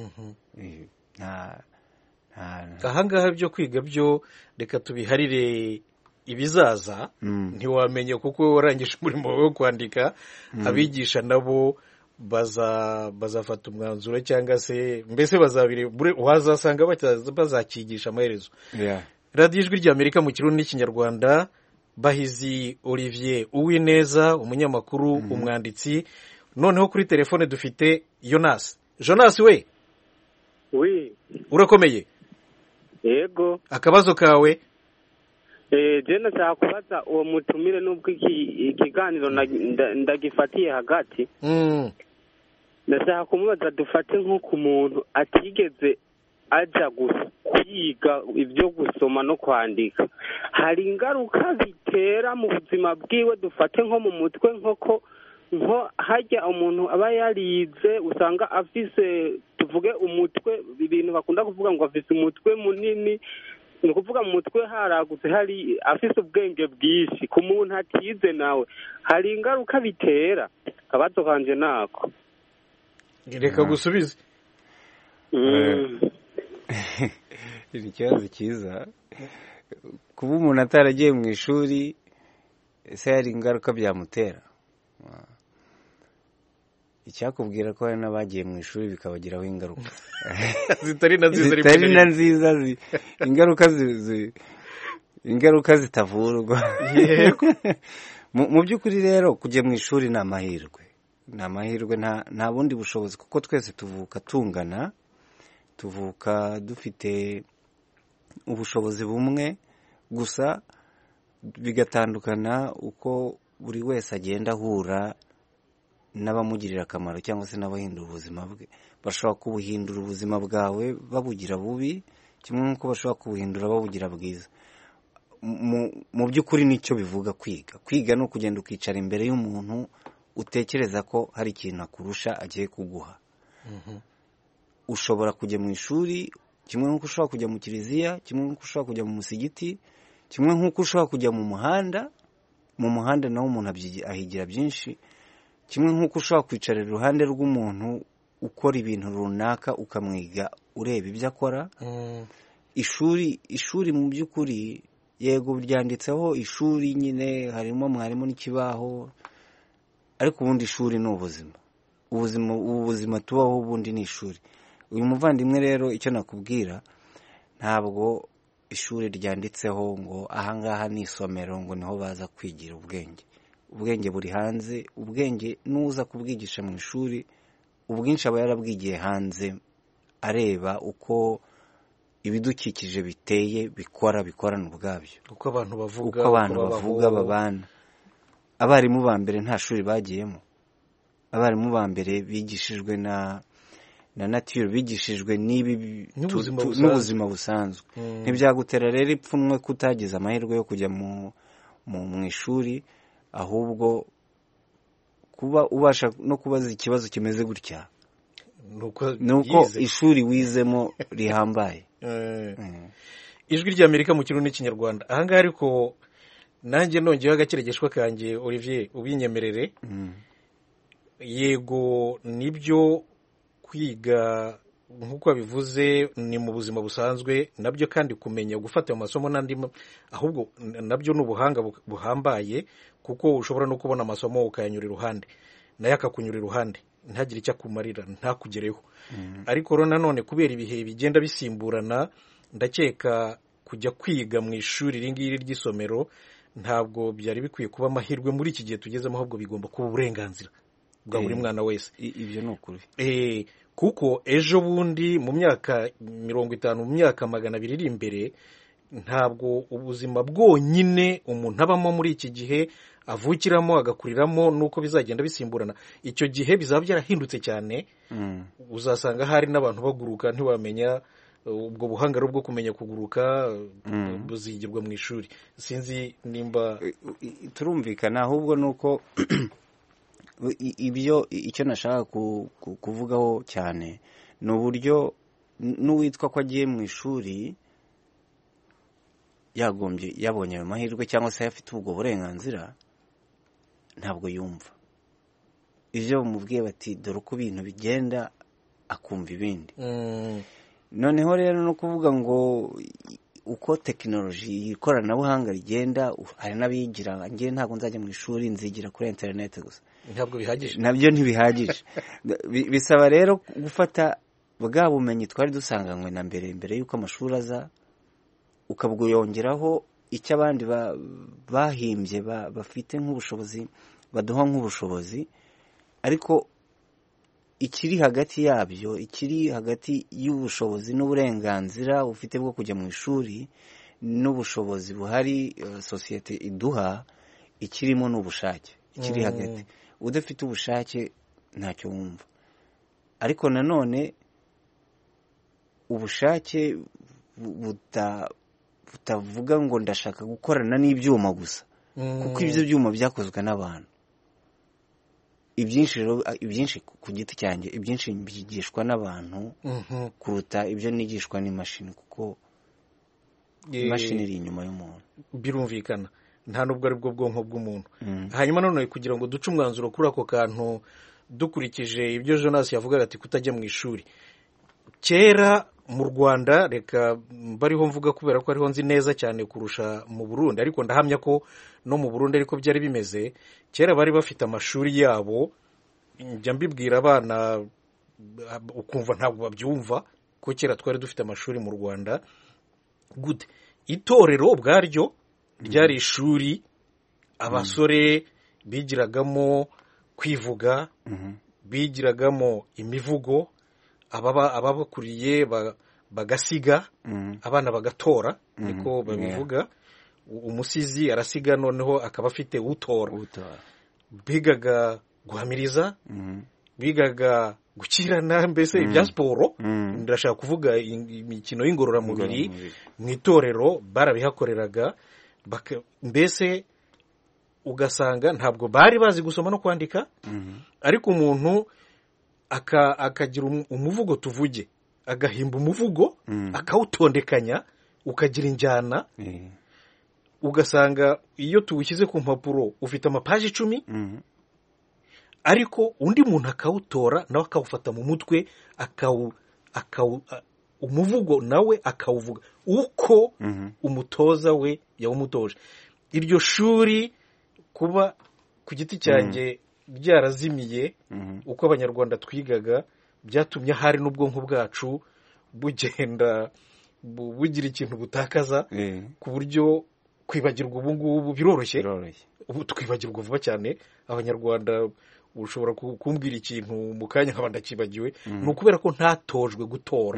Ahangaha byo kwiga byo reka tubiharire ibizaza, ntiwamenye kuko warangije umurimo wo kwandika. Abigisha nabo bazafata umwanzuro, cyangwa se mbese wazasanga bazakigisha amaherezo. Radiyo Ijwi ry'Amerika mu Kirundi n'Ikinyarwanda. Bahizi Olivier Uwineza, umunyamakuru, umwanditsi. Noneho kuri telefone dufite Jonas we. Urakomeye? Yego. Akabazo kawe? Je nashaka kubaza uwo mutumire n'ubwo ikiganiro ndagifatiye hagati. Nashaka kumubaza, dufate nko ku muntu atigeze aja kwiga ibyo gusoma no kwandika, hari ingaruka bitera mu buzima bwiwe? Dufate nko mu mutwe, nko hajya umuntu aba yarize usanga afise, tuvuge umutwe, ibintu bakunda kuvuga ngo afise umutwe munini, ni ukuvuga mu mutwe haragutse, hari afise ubwenge bwinshi. Ku muntu atize nawe hari ingaruka bitera? Akabazo kanje nako. Reka gusubize. Ni ikibazo cyiza. Kuba umuntu ataragiye mu ishuri, ese hari ingaruka byamutera? Icyakubwira ko hari n'abagiye mu ishuri bikabagiraho ingaruka zitari na nziza, ingaruka zitavurwa. Mu by'ukuri rero kujya mu ishuri ni amahirwe, nta bundi bushobozi, kuko twese tuvuka tungana, tuvuka dufite ubushobozi bumwe, gusa bigatandukana uko buri wese agenda ahura n'abamugirira akamaro cyangwa se n'abahindura ubuzima bwe. Bashobora kubuhindura ubuzima bwawe babugira bubi, kimwe nk'uko bashobora kubuhindura babugira bwiza. Mu by'ukuri nicyo bivuga kwiga ni ukugenda ukicara imbere y'umuntu utekereza ko hari ikintu akurusha agiye kuguha. Ushobora kujya mu ishuri kimwe nk'uko ushobora kujya mu kiliziya, kimwe nk'uko ushobora kujya mu musigiti, kimwe nk'uko ushobora kujya mu muhanda naho umuntu ahigira byinshi. kimwe nk'uko ushobora kwicara iruhande rw'umuntu ukora ibintu runaka ukamwiga ureba ibyo akora. ishuri mu by'ukuri yego ryanditseho ishuri nyine harimo mwarimu n'ikibaho, ariko ubundi ishuri ni ubuzima tubaho ubundi ni ishuri. Uyu muvandimwe rero icyo nakubwira, ntabwo ishuri ryanditseho ngo ahangaha ni isomero ngo niho baza kwigira ubwenge buri hanze. Ubwenge nuza kubwigisha mu ishuri, ubwinshi aba yarabwigiye hanze, areba uko ibidukikije biteye bikorana ubwabyo, uko abantu bavuga babana. Abarimu ba mbere nta shuri bagiyemo. Abarimu ba mbere bigishijwe na nature, bigishijwe n'ubuzima busanzwe. Ntibyagutera rero ipfunwe kutagize amahirwe yo kujya mu ishuri, ahubwo kuba ubasha no kubaza ikibazo kimeze gutya nuko ishuri wizemo rihambaye. Ijwi ry'Amerika mu Kirundi n'Ikinyarwanda. Ahangaha ariko nanjye nongeyeho agakeregeshwa kanjye, Olivier ubinyemerere. Yego nibyo, kwiga nk'uko abivuze ni mu buzima busanzwe nabyo, kandi kumenya gufata amasomo n'andi, ahubwo nabyo ni ubuhanga buhambaye, kuko ushobora no kubona amasomo ukayanyura iruhande nayo akakunyura iruhande ntagire icyo akumarira, ntakugereho. Ariko rero nanone kubera ibihe bigenda bisimburana, ndakeka kujya kwiga mu ishuri iri ngiri ry'isomero ntabwo byari bikwiye kuba amahirwe muri iki gihe tugezemo, ahubwo bigomba kuba uburenganzira bwa buri mwana wese. Ibyo ni ukuri. Kuko ejo bundi mu myaka 50, mu myaka 200 iri imbere, ntabwo ubuzima bwonyine umuntu abamo muri iki gihe avukiramo agakuriramo nuko bizagenda bisimburana. Icyo gihe bizaba byarahindutse cyane. Uzasanga hari n'abantu baguruka ntiwamenya ubwo buhanga bwo kumenya kuguruka buzigirwa mu ishuri. Sinzi nimba turumvikana, ahubwo nuko ibyo icyo nashaka kuvugaho cyane ni uburyo n'uwitwa ko agiye mu ishuri yabonye ayo mahirwe cyangwa se afite ubwo burenganzira, ntabwo yumva ibyo bamubwiye bati dore uko ibintu bigenda, akumva ibindi. Noneho rero no kuvuga ngo uko tekinoloji, ikoranabuhanga rigenda, hari n'abigira ngiye ntabwo nzajya mu ishuri, nzigira kuri interineti gusa. Ntabwo bihagije, nabyo ntibihagije. Bisaba rero gufata bwa bumenyi twari dusanganywe na mbere y'uko amashuri aza, ukabwiyongeraho icyo abandi bahimbye bafite nk'ubushobozi, baduha nk'ubushobozi, ariko ikiri hagati yabyo, ikiri hagati y'ubushobozi n'uburenganzira ufite bwo kujya mu ishuri n'ubushobozi buhari sosiyete iduha, ikirimo n'ubushake. Ikiri hagati, udafite ubushake ntacyo wumva. Ariko nanone ubushake butavuga ngo ndashaka gukorana n'ibyuma gusa, kuko ibyo byuma byakozwe n'abantu. Ibyinshi ku giti cyanjye, ibyinshi byigishwa n'abantu kuruta ibyo nigishwa n'imashini, kuko imashini iri inyuma y'umuntu. Birumvikana, nta nubwo ari bwo bwonko bw'umuntu. Hanyuma none kugira ngo duce umwanzuro kuri ako kantu, dukurikije ibyo Jonas yavugaga ati kutajya mu ishuri, kera mu Rwanda, reka bariho mvuga kubera ko ariho nzi neza cyane kurusha mu Burundi, ariko ndahamya ko no mu Burundi ariko byari bimeze. Kera bari bafite amashuri yabo, njya mbibwira abana ukumva ntabwo babyumva, ko kera twari dufite amashuri mu Rwanda. Good. Itorero ubwaryo ryari ishuri abasore bigiragamo kwivuga, bigiragamo imivugo, ababakuriye bagasiga, abana bagatora, niko babivuga. Umusizi arasiga, noneho akaba afite utora. Bigaga guhamiriza, bigaga gukirana, mbese ibya siporo. Ndashaka kuvuga imikino y'ingororamubiri mu itorero barabihakoreraga. Mbese ugasanga ntabwo bari bazi gusoma no kwandika, ariko umuntu akagira umuvugo, tuvuge agahimba umuvugo, akawutondekanya ukagira injyana. Ugasanga iyo tuwushyize ku mpapuro ufite amapaji 10, ariko undi muntu akawutora nawe akawufata mu mutwe umuvugo nawe akawuvuga uko umutoza we yawumutoje. Iryo shuri kuba ku giti cyanjye ryarazimiye uko abanyarwanda twigaga byatumye hari n'ubwonko bwacu bugenda bugira ikintu butakaza ku buryo kwibagirwa ubu ngubu biroroshye. Ubu twibagirwa vuba cyane. Abanyarwanda ushobora kumbwira ikintu mu kanya nkaba ndakibagiwe. Ni ukubera ko ntatojwe gutora.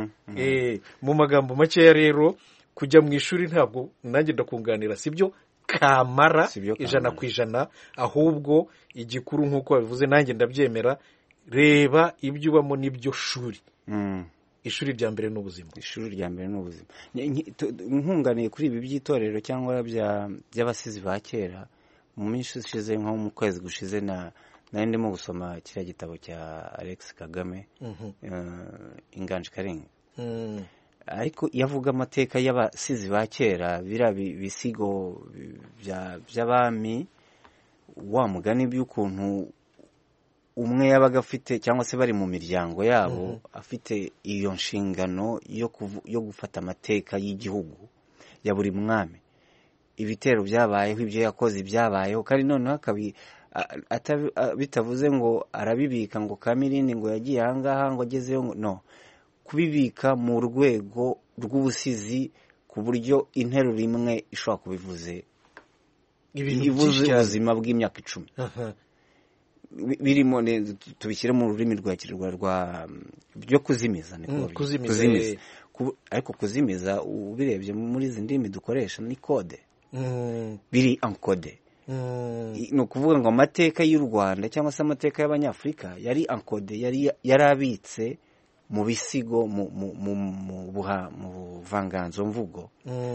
Mu magambo makeya rero kujya mu ishuri ntabwo nanjye ndakunganira sibyo kamara 100%, ahubwo igikuru nk'uko babivuze nanjye ndabyemera, reba ibyo ubamo n'ibyo shuri. Ishuri rya mbere n'ubuzima. Ishuri rya mbere n'ubuzima. Nkunganiye kuri ibi by'itorero cyangwa by'abasizi ba kera, mu minsi ishize nko mu kwezi gushize nari ndimo gusoma kiriya gitabo cya Alex Kagame, Inganji Karinga. Ariko yavuga amateka y'abasizi ba kera, biriya bisigo by'abami, wa mugani by'ukuntu umwe yabaga afite cyangwa se bari mu miryango yabo afite iyo nshingano yo gufata amateka y'igihugu ya buri mwami. Ibitero byabayeho, ibyo yakoze byabayeho, kandi noneho bitavuze ngo arabibika ngo Kamirindi ngo yagiye ahangaha ngo agezeyo, no, kubibika mu rwego rw'ubusizi ku buryo interuro imwe ishobora kubivuze ivuze ubuzima bw'imyaka 10. Birimo tubishyire mu rurimi rwa Kinyarwanda byo kuzimiza. Ariko kuzimiza ubirebye muri izi ndimi dukoresha ni kode, biri encode. Ni ukuvuga ngo amateka y'u Rwanda cyangwa se amateka y'Abanyafurika yari encode, yari abitse mu bisigo, mu buvanganzo mvugo.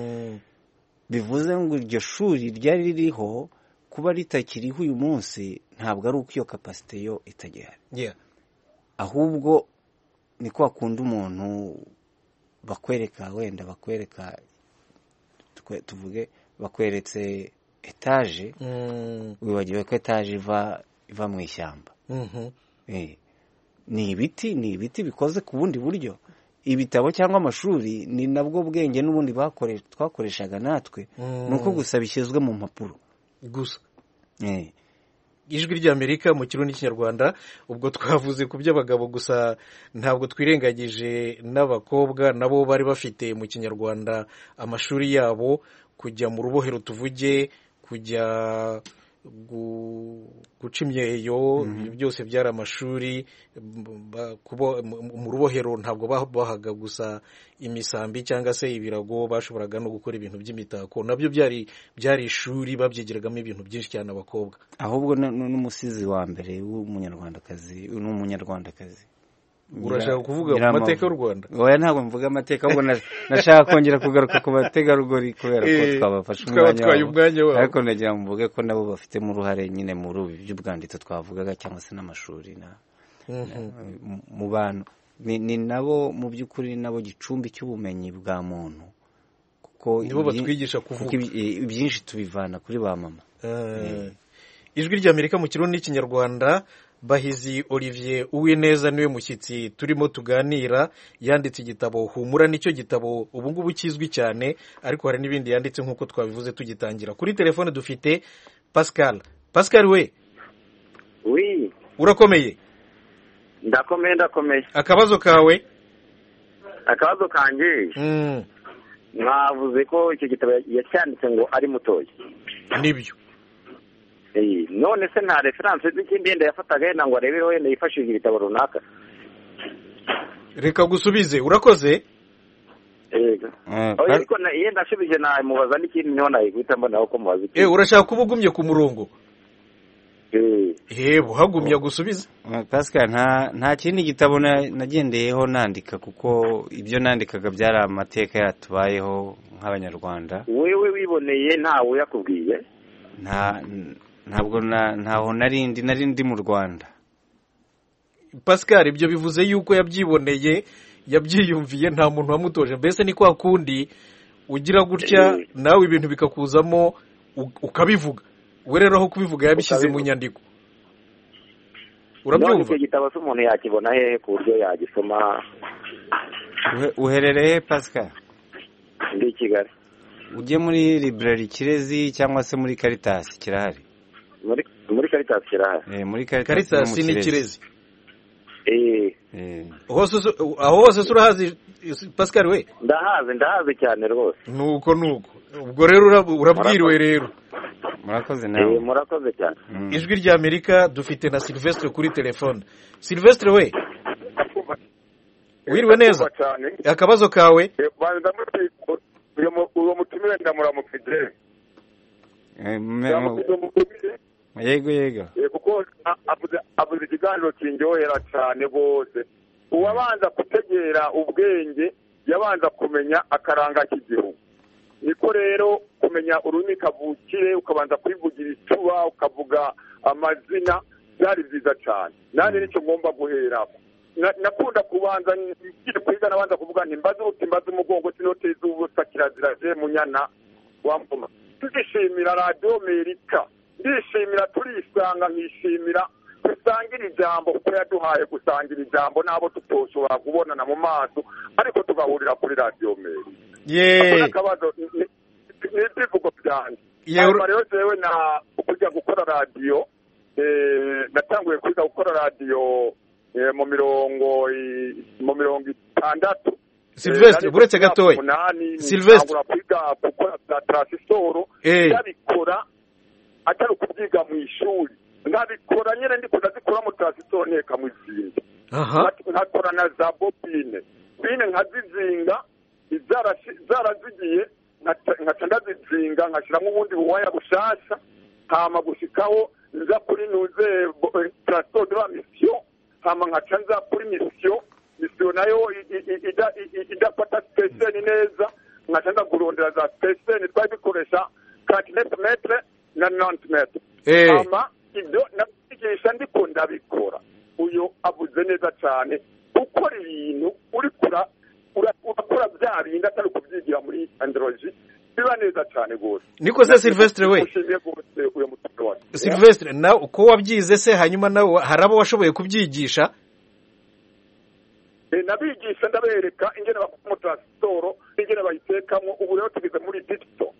Bivuze ngo iryo shuri ryari ririho kuba ritakiriho uyu munsi ntabwo ari uko iyo kapasite yo itagihari. Ahubwo ni ko akunda umuntu wenda bakwereka tuvuge bakweretse etaje, wibagiwe ko etaje iva mu ishyamba. Ni ibiti bikoze ku bundi buryo. Ibitabo cyangwa amashuri ni nabwo bwenge n'ubundi twakoreshaga natwe, nuko gusa bishyizwe mu mpapuro gusa. Ijwi ry'Amerika mu Kirundi n'Ikinyarwanda, ubwo twavuze ku by'abagabo gusa, ntabwo twirengagije n'abakobwa nabo bari bafite mu Kinyarwanda amashuri yabo, kujya mu rubohero tuvuge, kujya guca imyeyo, byose byari amashuri. Mu rubohero ntabwo bahaga gusa imisambi cyangwa se ibirago, bashoboraga no gukora ibintu by'imitako, nabyo byari ishuri, babyigiragamo ibintu byinshi cyane abakobwa. Ahubwo n'umusizi wa mbere w'umunyarwandakazi n'umunyarwandakazi. Urashaka kuvuga mu mateka y'u Rwanda? Oya, ntabwo mvuga amateka, ahubwo nashaka kongera kugaruka ku bategarugori kubera ko twabafashe umwanya wabo. Ariko nagira ngo mvuge ko nabo bafitemo uruhare nyine muri by'ubwanditsi twavugaga cyangwa se n'amashuri mu bantu. Ni nabo mu by'ukuri nabo gicumbi cy'ubumenyi bwa muntu, kuko nibo batwigisha kuvuga. Byinshi tubivana kuri ba mama. Ijwi ry'Amerika mu Kirundi n'Ikinyarwanda, Bahizi Olivier Uwineza niwe mushyitsi turimo tuganira. Yanditse igitabo Humura, nicyo gitabo ubu ngubu kizwi cyane, ariko hari n'ibindi yanditse nk'uko twabivuze tugitangira. Kuri telefone dufite Pascal. Pascal we? Oui. Urakomeye? Ndakomeye. Akabazo kawe? Akabazo kanjye, mwavuze ko icyo gitabo yacyanditse ngo ari mutoya. Nibyo. None se nta reference z'ikindi yenda yafataga yenda ngo arebe wenda yifashishije igitabo runaka? Reka gusubize. Urakoze? Ariko yenda ashubije namubaza n'ikindi niho nayiguhita mbona ko mubaza iki. Urashaka kuba ugumye ku murongo? Hagumye gusubiza. Pascal, nta kindi gitabo nagendeyeho nandika, kuko ibyo nandikaga byari amateka yatubayeho nk'Abanyarwanda. Wewe wiboneye ntawe yakubwiye? Ntabwo ntaho narindi mu Rwanda. Pascal, ibyo bivuze yuko yabyiboneye, yabyiyumviye, nta muntu wamutoje. Mbese ni kwa kundi ugira gutya nawe ibintu bikakuzamo ukabivuga. We rero aho kubivuga yabishyize mu nyandiko. urabyumva icyo gitabo se umuntu yakibona hehe ku buryo yagisoma? Uherereye Pascal? Ndi i Kigali. Ujye muri library Kirezi cyangwa se muri Caritas kirahari? Muri Caritas kirahari. Muri Caritas ni Kirezi. Aho hose urahazi Pascal we? Ndahazi cyane rwose. Nuko ubwo rero urabwiriwe rero. Murakoze nawe. Murakoze cyane. Ijwi rya Amerika dufite na Silvestre kuri telefone. Silvestre we? Wiriwe neza? Akabazo kawe? Uwo mutumire ndamuramukije. Yego. Kuko avuze ikiganiro kinjohera cyane bose. Uwabanza kutegera ubwenge yabanza kumenya akaranga k'igihugu. Niko rero kumenya ururimi kavukire ukabanza kwivugira icuba ukavuga amazina byari byiza cyane. Nani nicyo ngomba guherako. Nakunda kubanza nkiri kwiga nabanza kuvuga ntimbaze umugongo sinoteza ubusa kirazira je munyana wambuma. Ndishimira Radio Amerika. Ndishimira turisanga nkishimira gusangira ijambo kuko yaduhaye gusangira ijambo nabo tutoshobora kubonana mu maso ariko tugahurira kuri Radio Amerika. Akabazo n'ibivugo byanjye. Rero jewe na kujya gukora radio natanguye kwiga gukora radio mu mirongo 6. Silvestre buretse gatoya. Silvestre kwiga gukora transistor yabikora atari kubyiga mu ishuri. Ngabikora nyene ndiko ndazikora mu transistor nteka mu izindi. Nkakora na za bobine nkazizinga zarazigiye nkaca ndazizinga nkashiramo ubundi buwaya bushasha hama gushikaho nza kuri nuze transport de la mission hama nkaca nza kuri mission nayo idafata station neza nkaca nza kurondera za station twari bikoresha 40 metre na 90 metre hama ibyo nabigisha ndiko ndabikora. Uyo avuze neza cyane gukora ibintu uri urakora bya bindi atari kubyigira muri androgy biba neza cyane gose. Niko se Silvestre we? Silvestre na uko wabyize se hanyuma nawe harabo washoboye kubyigisha? Nabigisha ndabereka ingene bakora transistor ingene bayitekamo ubu rero tugeze muri digital.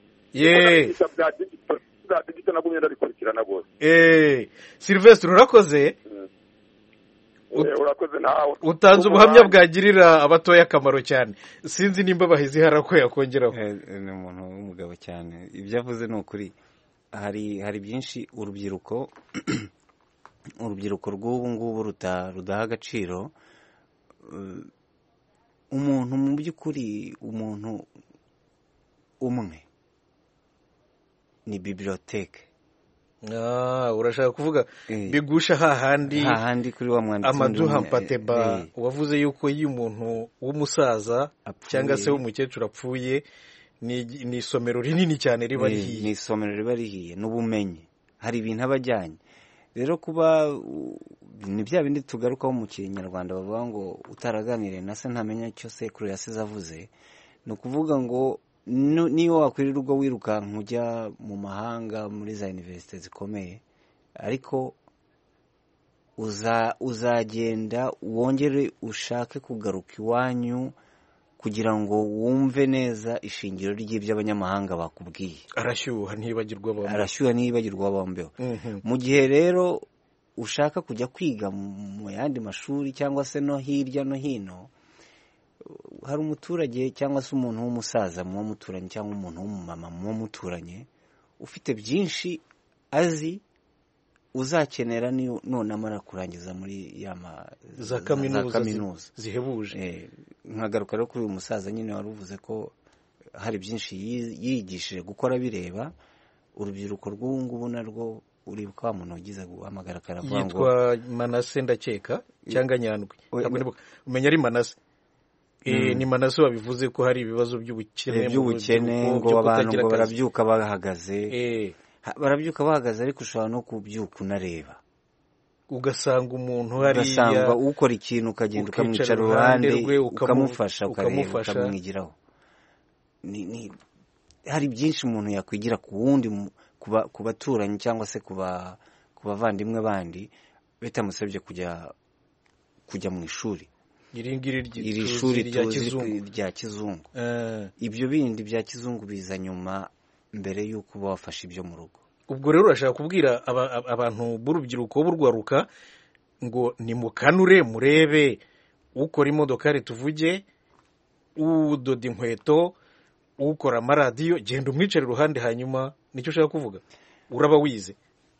Digital nagumye ndabikurikirana gose. Silvestre urakoze? Urakoze nawe. Utanze ubuhamya bwagirira abatoya akamaro cyane. Sinzi nimba bahizi harako yakongeraho. Ni umuntu w'umugabo cyane. Ibyo avuze ni ukuri. Hari byinshi urubyiruko rw'ubu ngubu rudaha agaciro. Umuntu mu by'ukuri umuntu umwe ni biblioteke. Urashaka kuvuga bigusha hahandi kuri wa mwanditsi Amaduha Mpateba wavuze yuko iyo umuntu w'umusaza cyangwa se w'umukecuru apfuye ni isomero rinini cyane riba rihiye. Ni isomero riba rihiye n'ubumenyi hari ibintu abajyanye. Rero kuba ni bya bindi tugarukaho mu Kinyarwanda bavuga ngo utaraganiriye na se ntamenya icyo sekuru yasize avuze. Ni ukuvuga ngo niyo wakwirirwa wiruka nkujya mu mahanga muri za universite zikomeye ariko uzagenda wongere ushake kugaruka iwanyu kugira ngo wumve neza ishingiro ry'ibyo abanyamahanga bakubwiye. Arashyuha ntibagirwa bombeho. Mu gihe rero ushaka kujya kwiga mu yandi mashuri cyangwa se no hirya no hino hari umuturage cyangwa se umuntu w'umusaza muba muturanye cyangwa umuntu w'umumama muba muturanye ufite byinshi azi uzakenera none amara kurangiza muri za kaminuza zihebuje. Nkagaruka rero kuri uyu musaza nyine wari uvuze ko hari byinshi yigishije gukora bireba. Urubyiruko rw'ubu ngubu narwo uribuka wa muntu wagize guhamagara karavuga ngo yitwa Manase ndakeka cyangwa Nyandwi umenya ari Manase. Ni Manase wabivuze ko hari ibibazo by'ubukene ngo abantu ngo barabyuka bahagaze ariko ushobora no kubyuka unareba ugasanga umuntu hariya ukora ikintu ukagenda ukamwicara uruhande ukamufasha ukamwigiraho. Hari byinshi umuntu yakwigira ku wundi ku baturanyi cyangwa se ku bavandimwe bandi bitamusabye kujya mu ishuri iri shuri rya kizungu. Ibyo bindi bya kizungu biza nyuma mbere y'uko uba wafashe ibyo mu rugo. ubwo rero urashaka kubwira abantu b'urubyiruko b'urwaruka ngo nimukanure murebe ukora imodokari tuvuge, udoda inkweto, ukora amaradiyo, genda umwicare iruhande, hanyuma nicyo ushaka kuvuga uraba wize.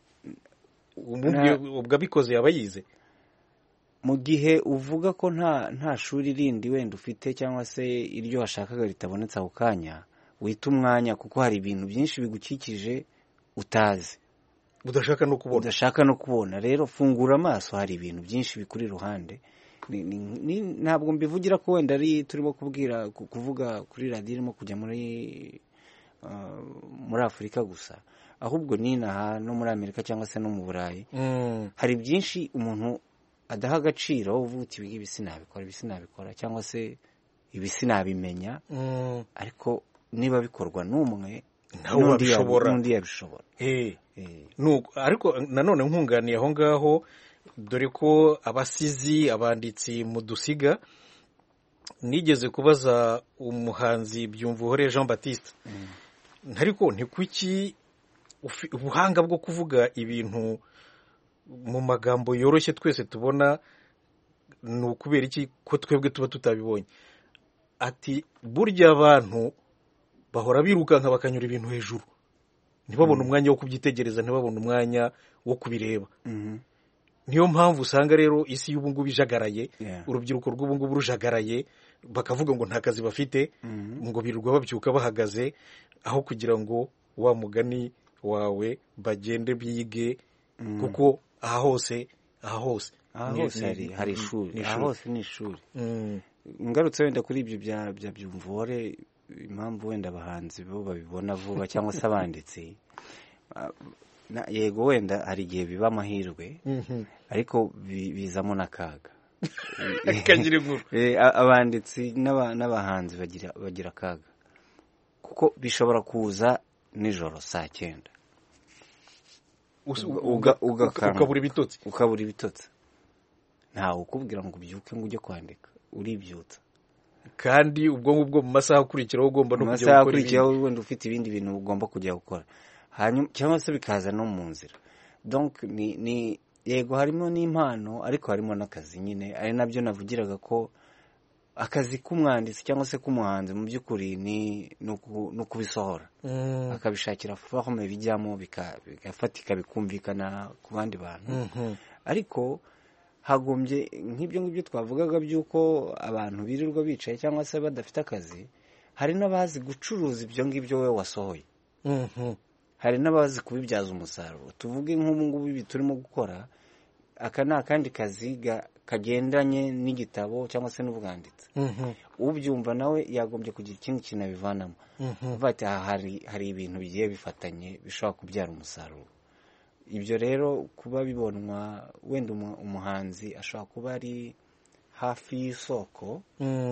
ubwo abikoze yaba yize. Mu gihe uvuga ko nta shuri rindi wenda ufite cyangwa se iryo washakaga ritabonetse ako kanya, wita umwanya kuko hari ibintu byinshi bigukikije utazi, udashaka no kubona. Rero fungura amaso, hari ibintu byinshi bikuri iruhande. Ntabwo mbivugira ko wenda ari turimo kuvuga kuri radiyo irimo kujya muri Afurika gusa, ahubwo n'inaha no muri Amerika cyangwa se no mu Burayi. Hari byinshi umuntu adaha agaciro, uvuga uti ibi sinabikora cyangwa se ibi sinabimenya, ariko niba bikorwa n'umwe n'undi yabishobora. Ariko nanone nkunganiye aho ngaho, dore ko abasizi, abanditsi mu dusiga, nigeze kubaza umuhanzi Byumvuhore Jean Baptiste, ariko ni kuki ubuhanga bwo kuvuga ibintu mu magambo yoroshye twese tubona, ni ukubera iki ko twebwe tuba tutabibonye? Ati burya abantu bahora birukanka bakanyura ibintu hejuru, ntibabone umwanya wo kubyitegereza, ntibabone umwanya wo kubireba. Niyo mpamvu usanga rero isi y'ubu ngubu ijagaraye, urubyiruko rw'ubu ngubu rujagaraye, bakavuga ngo nta kazi bafite, ngo birirwa babyuka bahagaze, aho kugira ngo wa mugani wawe bagende bige, kuko aha hose hari ishuri, aha hose ni ishuri. Ngarutse wenda kuri ibyo bya Byumvuhore, impamvu wenda abahanzi bo babibona vuba cyangwa se abanditsi, yego wenda hari igihe biba amahirwe, ariko bizamo n'akaga. Abanditsi n'abahanzi bagira akaga, kuko bishobora kuza nijoro saa 9 ukabura ibitotsi, ntawe ukubwira ngo ubyuke ngo ujye kwandika, uribyutsa. Kandi ubwo ngubwo mu masaha akurikiraho ugomba no kujya gukora ibindi, wenda ufite ibindi bintu ugomba kujya gukora, hanyuma cyangwa se bikaza no mu nzira. Donc ni yego harimo n'impano, ariko harimo n'akazi nyine. Ari nabyo navugiraga ko akazi k'umwanditsi cyangwa se k'umuhanzi mu by'ukuri ni ukubisohora, akabishakira forme bijyamo, bigafatika, bikumvikana ku bandi bantu. Ariko hagombye nk'ibyo ngibyo twavugaga by'uko abantu birirwa bicaye cyangwa se badafite akazi, hari n'abazi gucuruza ibyo ngibyo wowe wasohoye. Hari n'abazi kubibyaza umusaruro. Tuvuge nk'ubu ngubu ibi turimo gukora, aka ni akandi kazi kagendanye n'igitabo cyangwa se n'ubwanditsi. Ubyumva nawe yagombye kugira ikindi kintu abivanamo. Bati hari ibintu bigiye bifatanye bishobora kubyara umusaruro. Ibyo rero kuba bibonwa, wenda umuhanzi ashobora kuba ari hafi y'isoko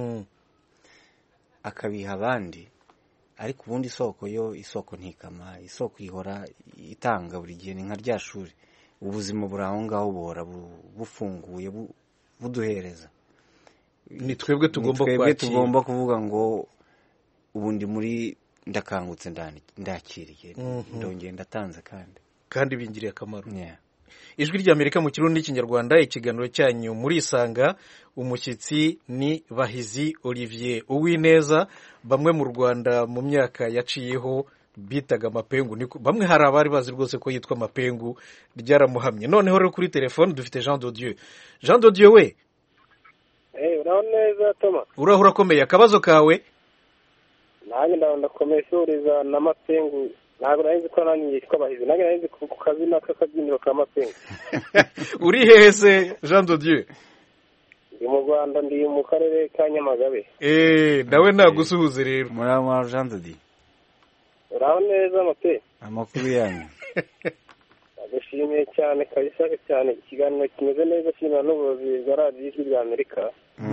akabiha abandi, ariko ubundi isoko ntikama, isoko ihora itanga buri gihe. Ni nka rya shuri, ubuzima buri aho ngaho buhora bufunguye buduhereza. Ni twebwe tugomba kuvuga ngo ubundi muri ndakangutse, ndakiriye, ndongeye ndatanze kandi bingiriye akamaro. Ijwi ry'Amerika mu Kirundi n'Ikinyarwanda, ikiganiro cyanyu muri Isanga. Umushyitsi ni Bahizi Olivier Uwineza. Bamwe mu Rwanda mu myaka yaciyeho bitaga Mapengu, bamwe hari abari bazi rwose ko yitwa Mapengu, ryaramuhamye. Noneho rero kuri telefone dufite Jean de Dieu. We uraho neza Toma? Urakomeye? Akabazo kawe? Nanjye ndakomeye, suriza na Mapengu. Ntabwo nari ko nanjye yitwa Bahizi, nanjye nari ku kazina k'akabyiniro ka Mapengu. Uri hehe se Jean de Dieu? Ndi mu Rwanda, ndi mu karere ka Nyamagabe. Nawe nagusuhuze rero. Murama Jean de Dieu. Uraho neza Mape? Amakuru yanyu? Ndagushimiye cyane kabisa cyane, ikiganiro kimeze neza, shimira n'ubuyobozi bwa radiyo Ijwi ry'Amerika.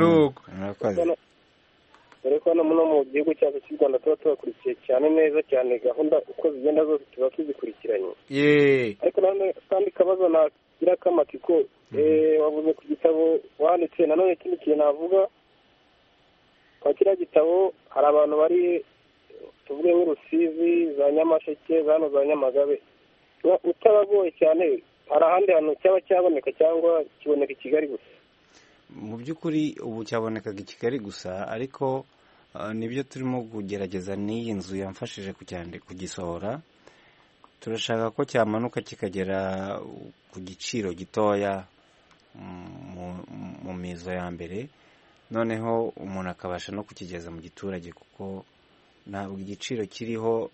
Dore ko no mu gihugu cyacu cy'u Rwanda tuba tubakurikiye cyane neza cyane, gahunda uko zigenda zose tuba tuzikurikiranye. Ariko kandi kabazo nagira k'amatiko, wavuze ku gitabo wanditse. Nanone ikindi kintu navuga, kwa kiriya gitabo hari abantu bari tuvuge nk'Urusizi, za Nyamasheke, hano za Nyamagabe, utabagoye cyane, hari ahandi hantu cyaba cyaboneka cyangwa kiboneka i Kigali gusa? Mu by'ukuri ubu cyabonekaga i Kigali gusa, ariko nibyo turimo kugerageza. n'iyi nzu yamfashije kugisohora, turashaka ko cyamanuka kikagera ku giciro gitoya mu mizo ya mbere, noneho umuntu akabasha no kukigeza mu giturage, kuko ntabwo igiciro kiriho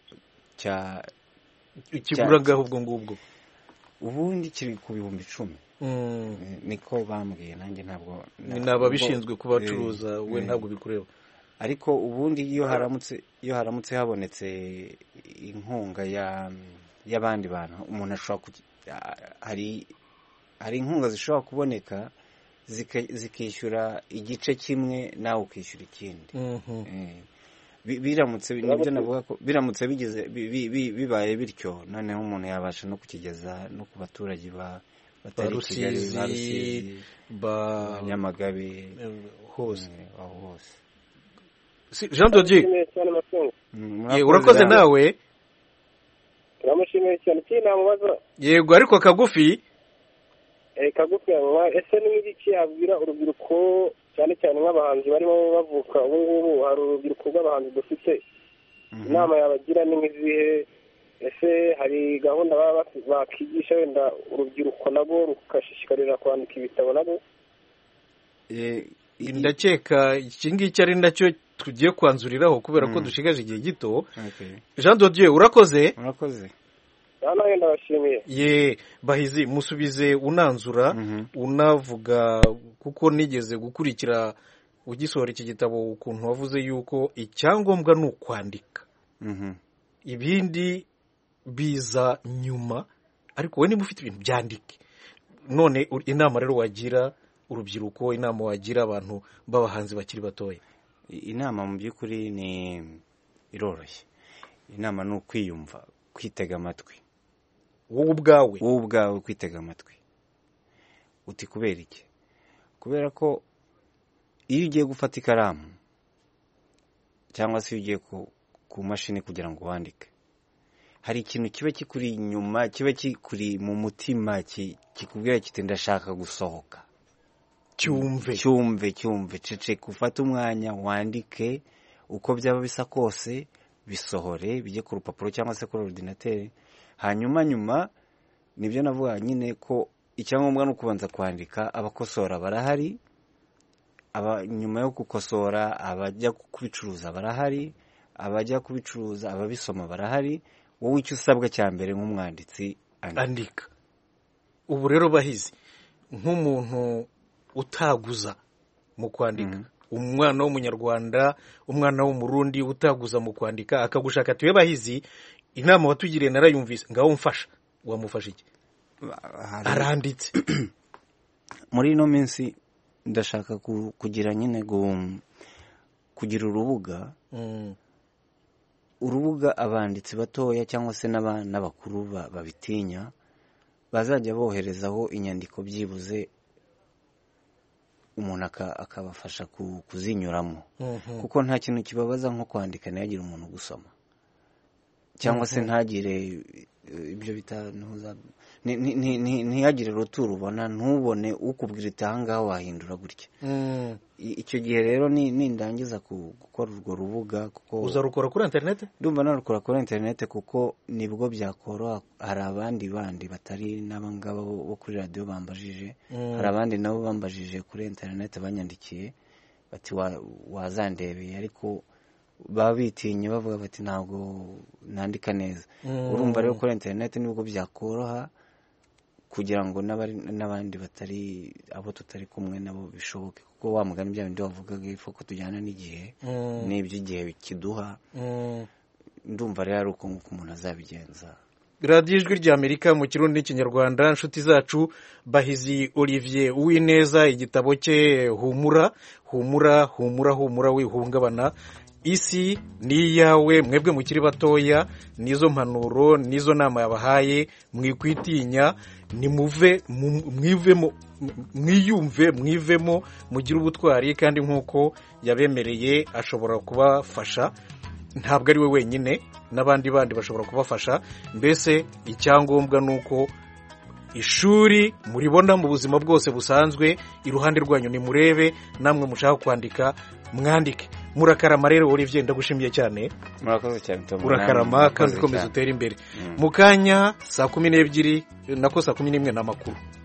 kiguragaho ubwo ngubwo. ubundi kiri ku 10,000. niko bambwiye, nanjye ntabwo ni ababishinzwe kubacuruza, we ntabwo bikureba. ariko ubundi iyo haramutse habonetse inkunga y'abandi bantu, umuntu ashobora hari inkunga zishobora kuboneka zikishyura igice kimwe, nawe ukishyura ikindi. biramutse nibyo navuga ko biramutse bibaye bityo, noneho umuntu yabasha no kukigeza no ku baturage batari Kigali, ba Rusizi, ba Nyamagabe, hose. Jean de Dieu, urakoze nawe. turamushimiye cyane. Iki namubaza, yego, ariko kagufi. Kagufi, ese ni iki yabwira urubyiruko cyane cyane nk'abahanzi barimo bavuka ubu ngubu? Hari urubyiruko rw'abahanzi dufite, inama yabagira ni nk'izihe? Ese hari gahunda baba bakigisha wenda urubyiruko nabo rukashishikarira kwandika ibitabo nabo? Ndakeka iki ngiki ari nacyo tugiye kwanzuriraho, kubera ko dushigaje igihe gito. Jean de Dieu, urakoze. Nawe ndabashimiye. Ye Bahizi, musubize unanzura, unavuga, kuko nigeze gukurikira ugisohora iki gitabo, ukuntu wavuze yuko icyangombwa ni ukwandika, ibindi biza nyuma, ariko we niba ufite ibintu byandike. None inama rero wagira urubyiruko, inama wagira abantu b'abahanzi bakiri batoya? Inama mu by'ukuri ni iroroshye. Inama ni ukwiyumva, kwitega amatwi. wowe ubwawe kwitega amatwi. uti kubera iki? Kubera ko iyo ugiye gufata ikaramu cyangwa se ugiye ku mashini kugira ngo wandike, hari ikintu kiba kikuri inyuma, kiba kikuri mu mutima, kikubwira kiti ndashaka gusohoka. cyumve ceceka, ufate umwanya wandike, uko byaba bisa kose bisohore, bijye ku rupapuro cyangwa se kuri ordinateur. hanyuma nibyo navuga nyine ko icyangombwa no kubanza kwandika. Abakosora barahari, nyuma yo gukosora abajya kubicuruza barahari, abajya kubicuruza ababisoma barahari. Wowe icyo usabwa cya mbere nk'umwanditsi, andika. Ubu rero Bahizi, nk'umuntu utaguza mu kwandika, umwana w'umunyarwanda, umwana w'umurundi utaguza mu kwandika, akagushaka ati we Bahizi, inama watugiriye narayumvise, ngaho mfasha, wamufasha iki? Aranditse. Muri ino minsi ndashaka kugira nyine kugira urubuga abanditsi batoya cyangwa se n'abakuru babitinya bazajya boherezaho inyandiko byibuze, umuntu akabafasha kuzinyuramo. kuko nta kintu kibabaza nko kwandika ntihagire umuntu gusoma, cyangwa se ntagire ibyo bitanuza, ntihagire ruturu ubona, ntubone ukubwira iti ahangaha wahindura gutya. icyo gihe rero nindangiza gukora urwo rubuga, kuko uzarukora kuri internet? Ndumva narukora kuri internet, kuko nibwo byakoroha. Hari abandi batari n'abangaba bo kuri radio bambajije, hari abandi nabo bambajije kuri internet banyandikiye bati wazandebeye, ariko baba bitinye bavuga bati ntabwo nandika neza. Urumva rero kuri internet nibwo byakoroha kugira ngo n'abandi batari abo tutari kumwe nabo bishoboke, kuko wa mugani bya bindi wavugaga ifo ko tujyana n'igihe n'ibyo igihe kiduha. Ndumva rero ari uko umuntu azabigenza. Radio Ijwi ry'Amerika mu Kirundi n'Ikinyarwanda. Inshuti zacu, Bahizi Olivier Uwineza, igitabo cye humura wihungabana, isi ni iyawe, mwebwe mukiri batoya, nizo mpanuro nizo nama yabahaye, mwikwitinya. nimuve mwivemo mugire ubutwari, kandi nk'uko yabemereye ashobora kubafasha, ntabwo ari we wenyine, n'abandi bandi bashobora kubafasha. Mbese icyangombwa ni uko ishuri muribona mu buzima bwose busanzwe, iruhande rwanyu nimurebe, namwe mushaka kwandika mwandike. Murakarama rero Olivier, ndagushimiye cyane. Murakoze cyane Tom. Urakarama kandi ukomeza utere imbere. Mu kanya saa 12 nako saa 11 n'amakuru.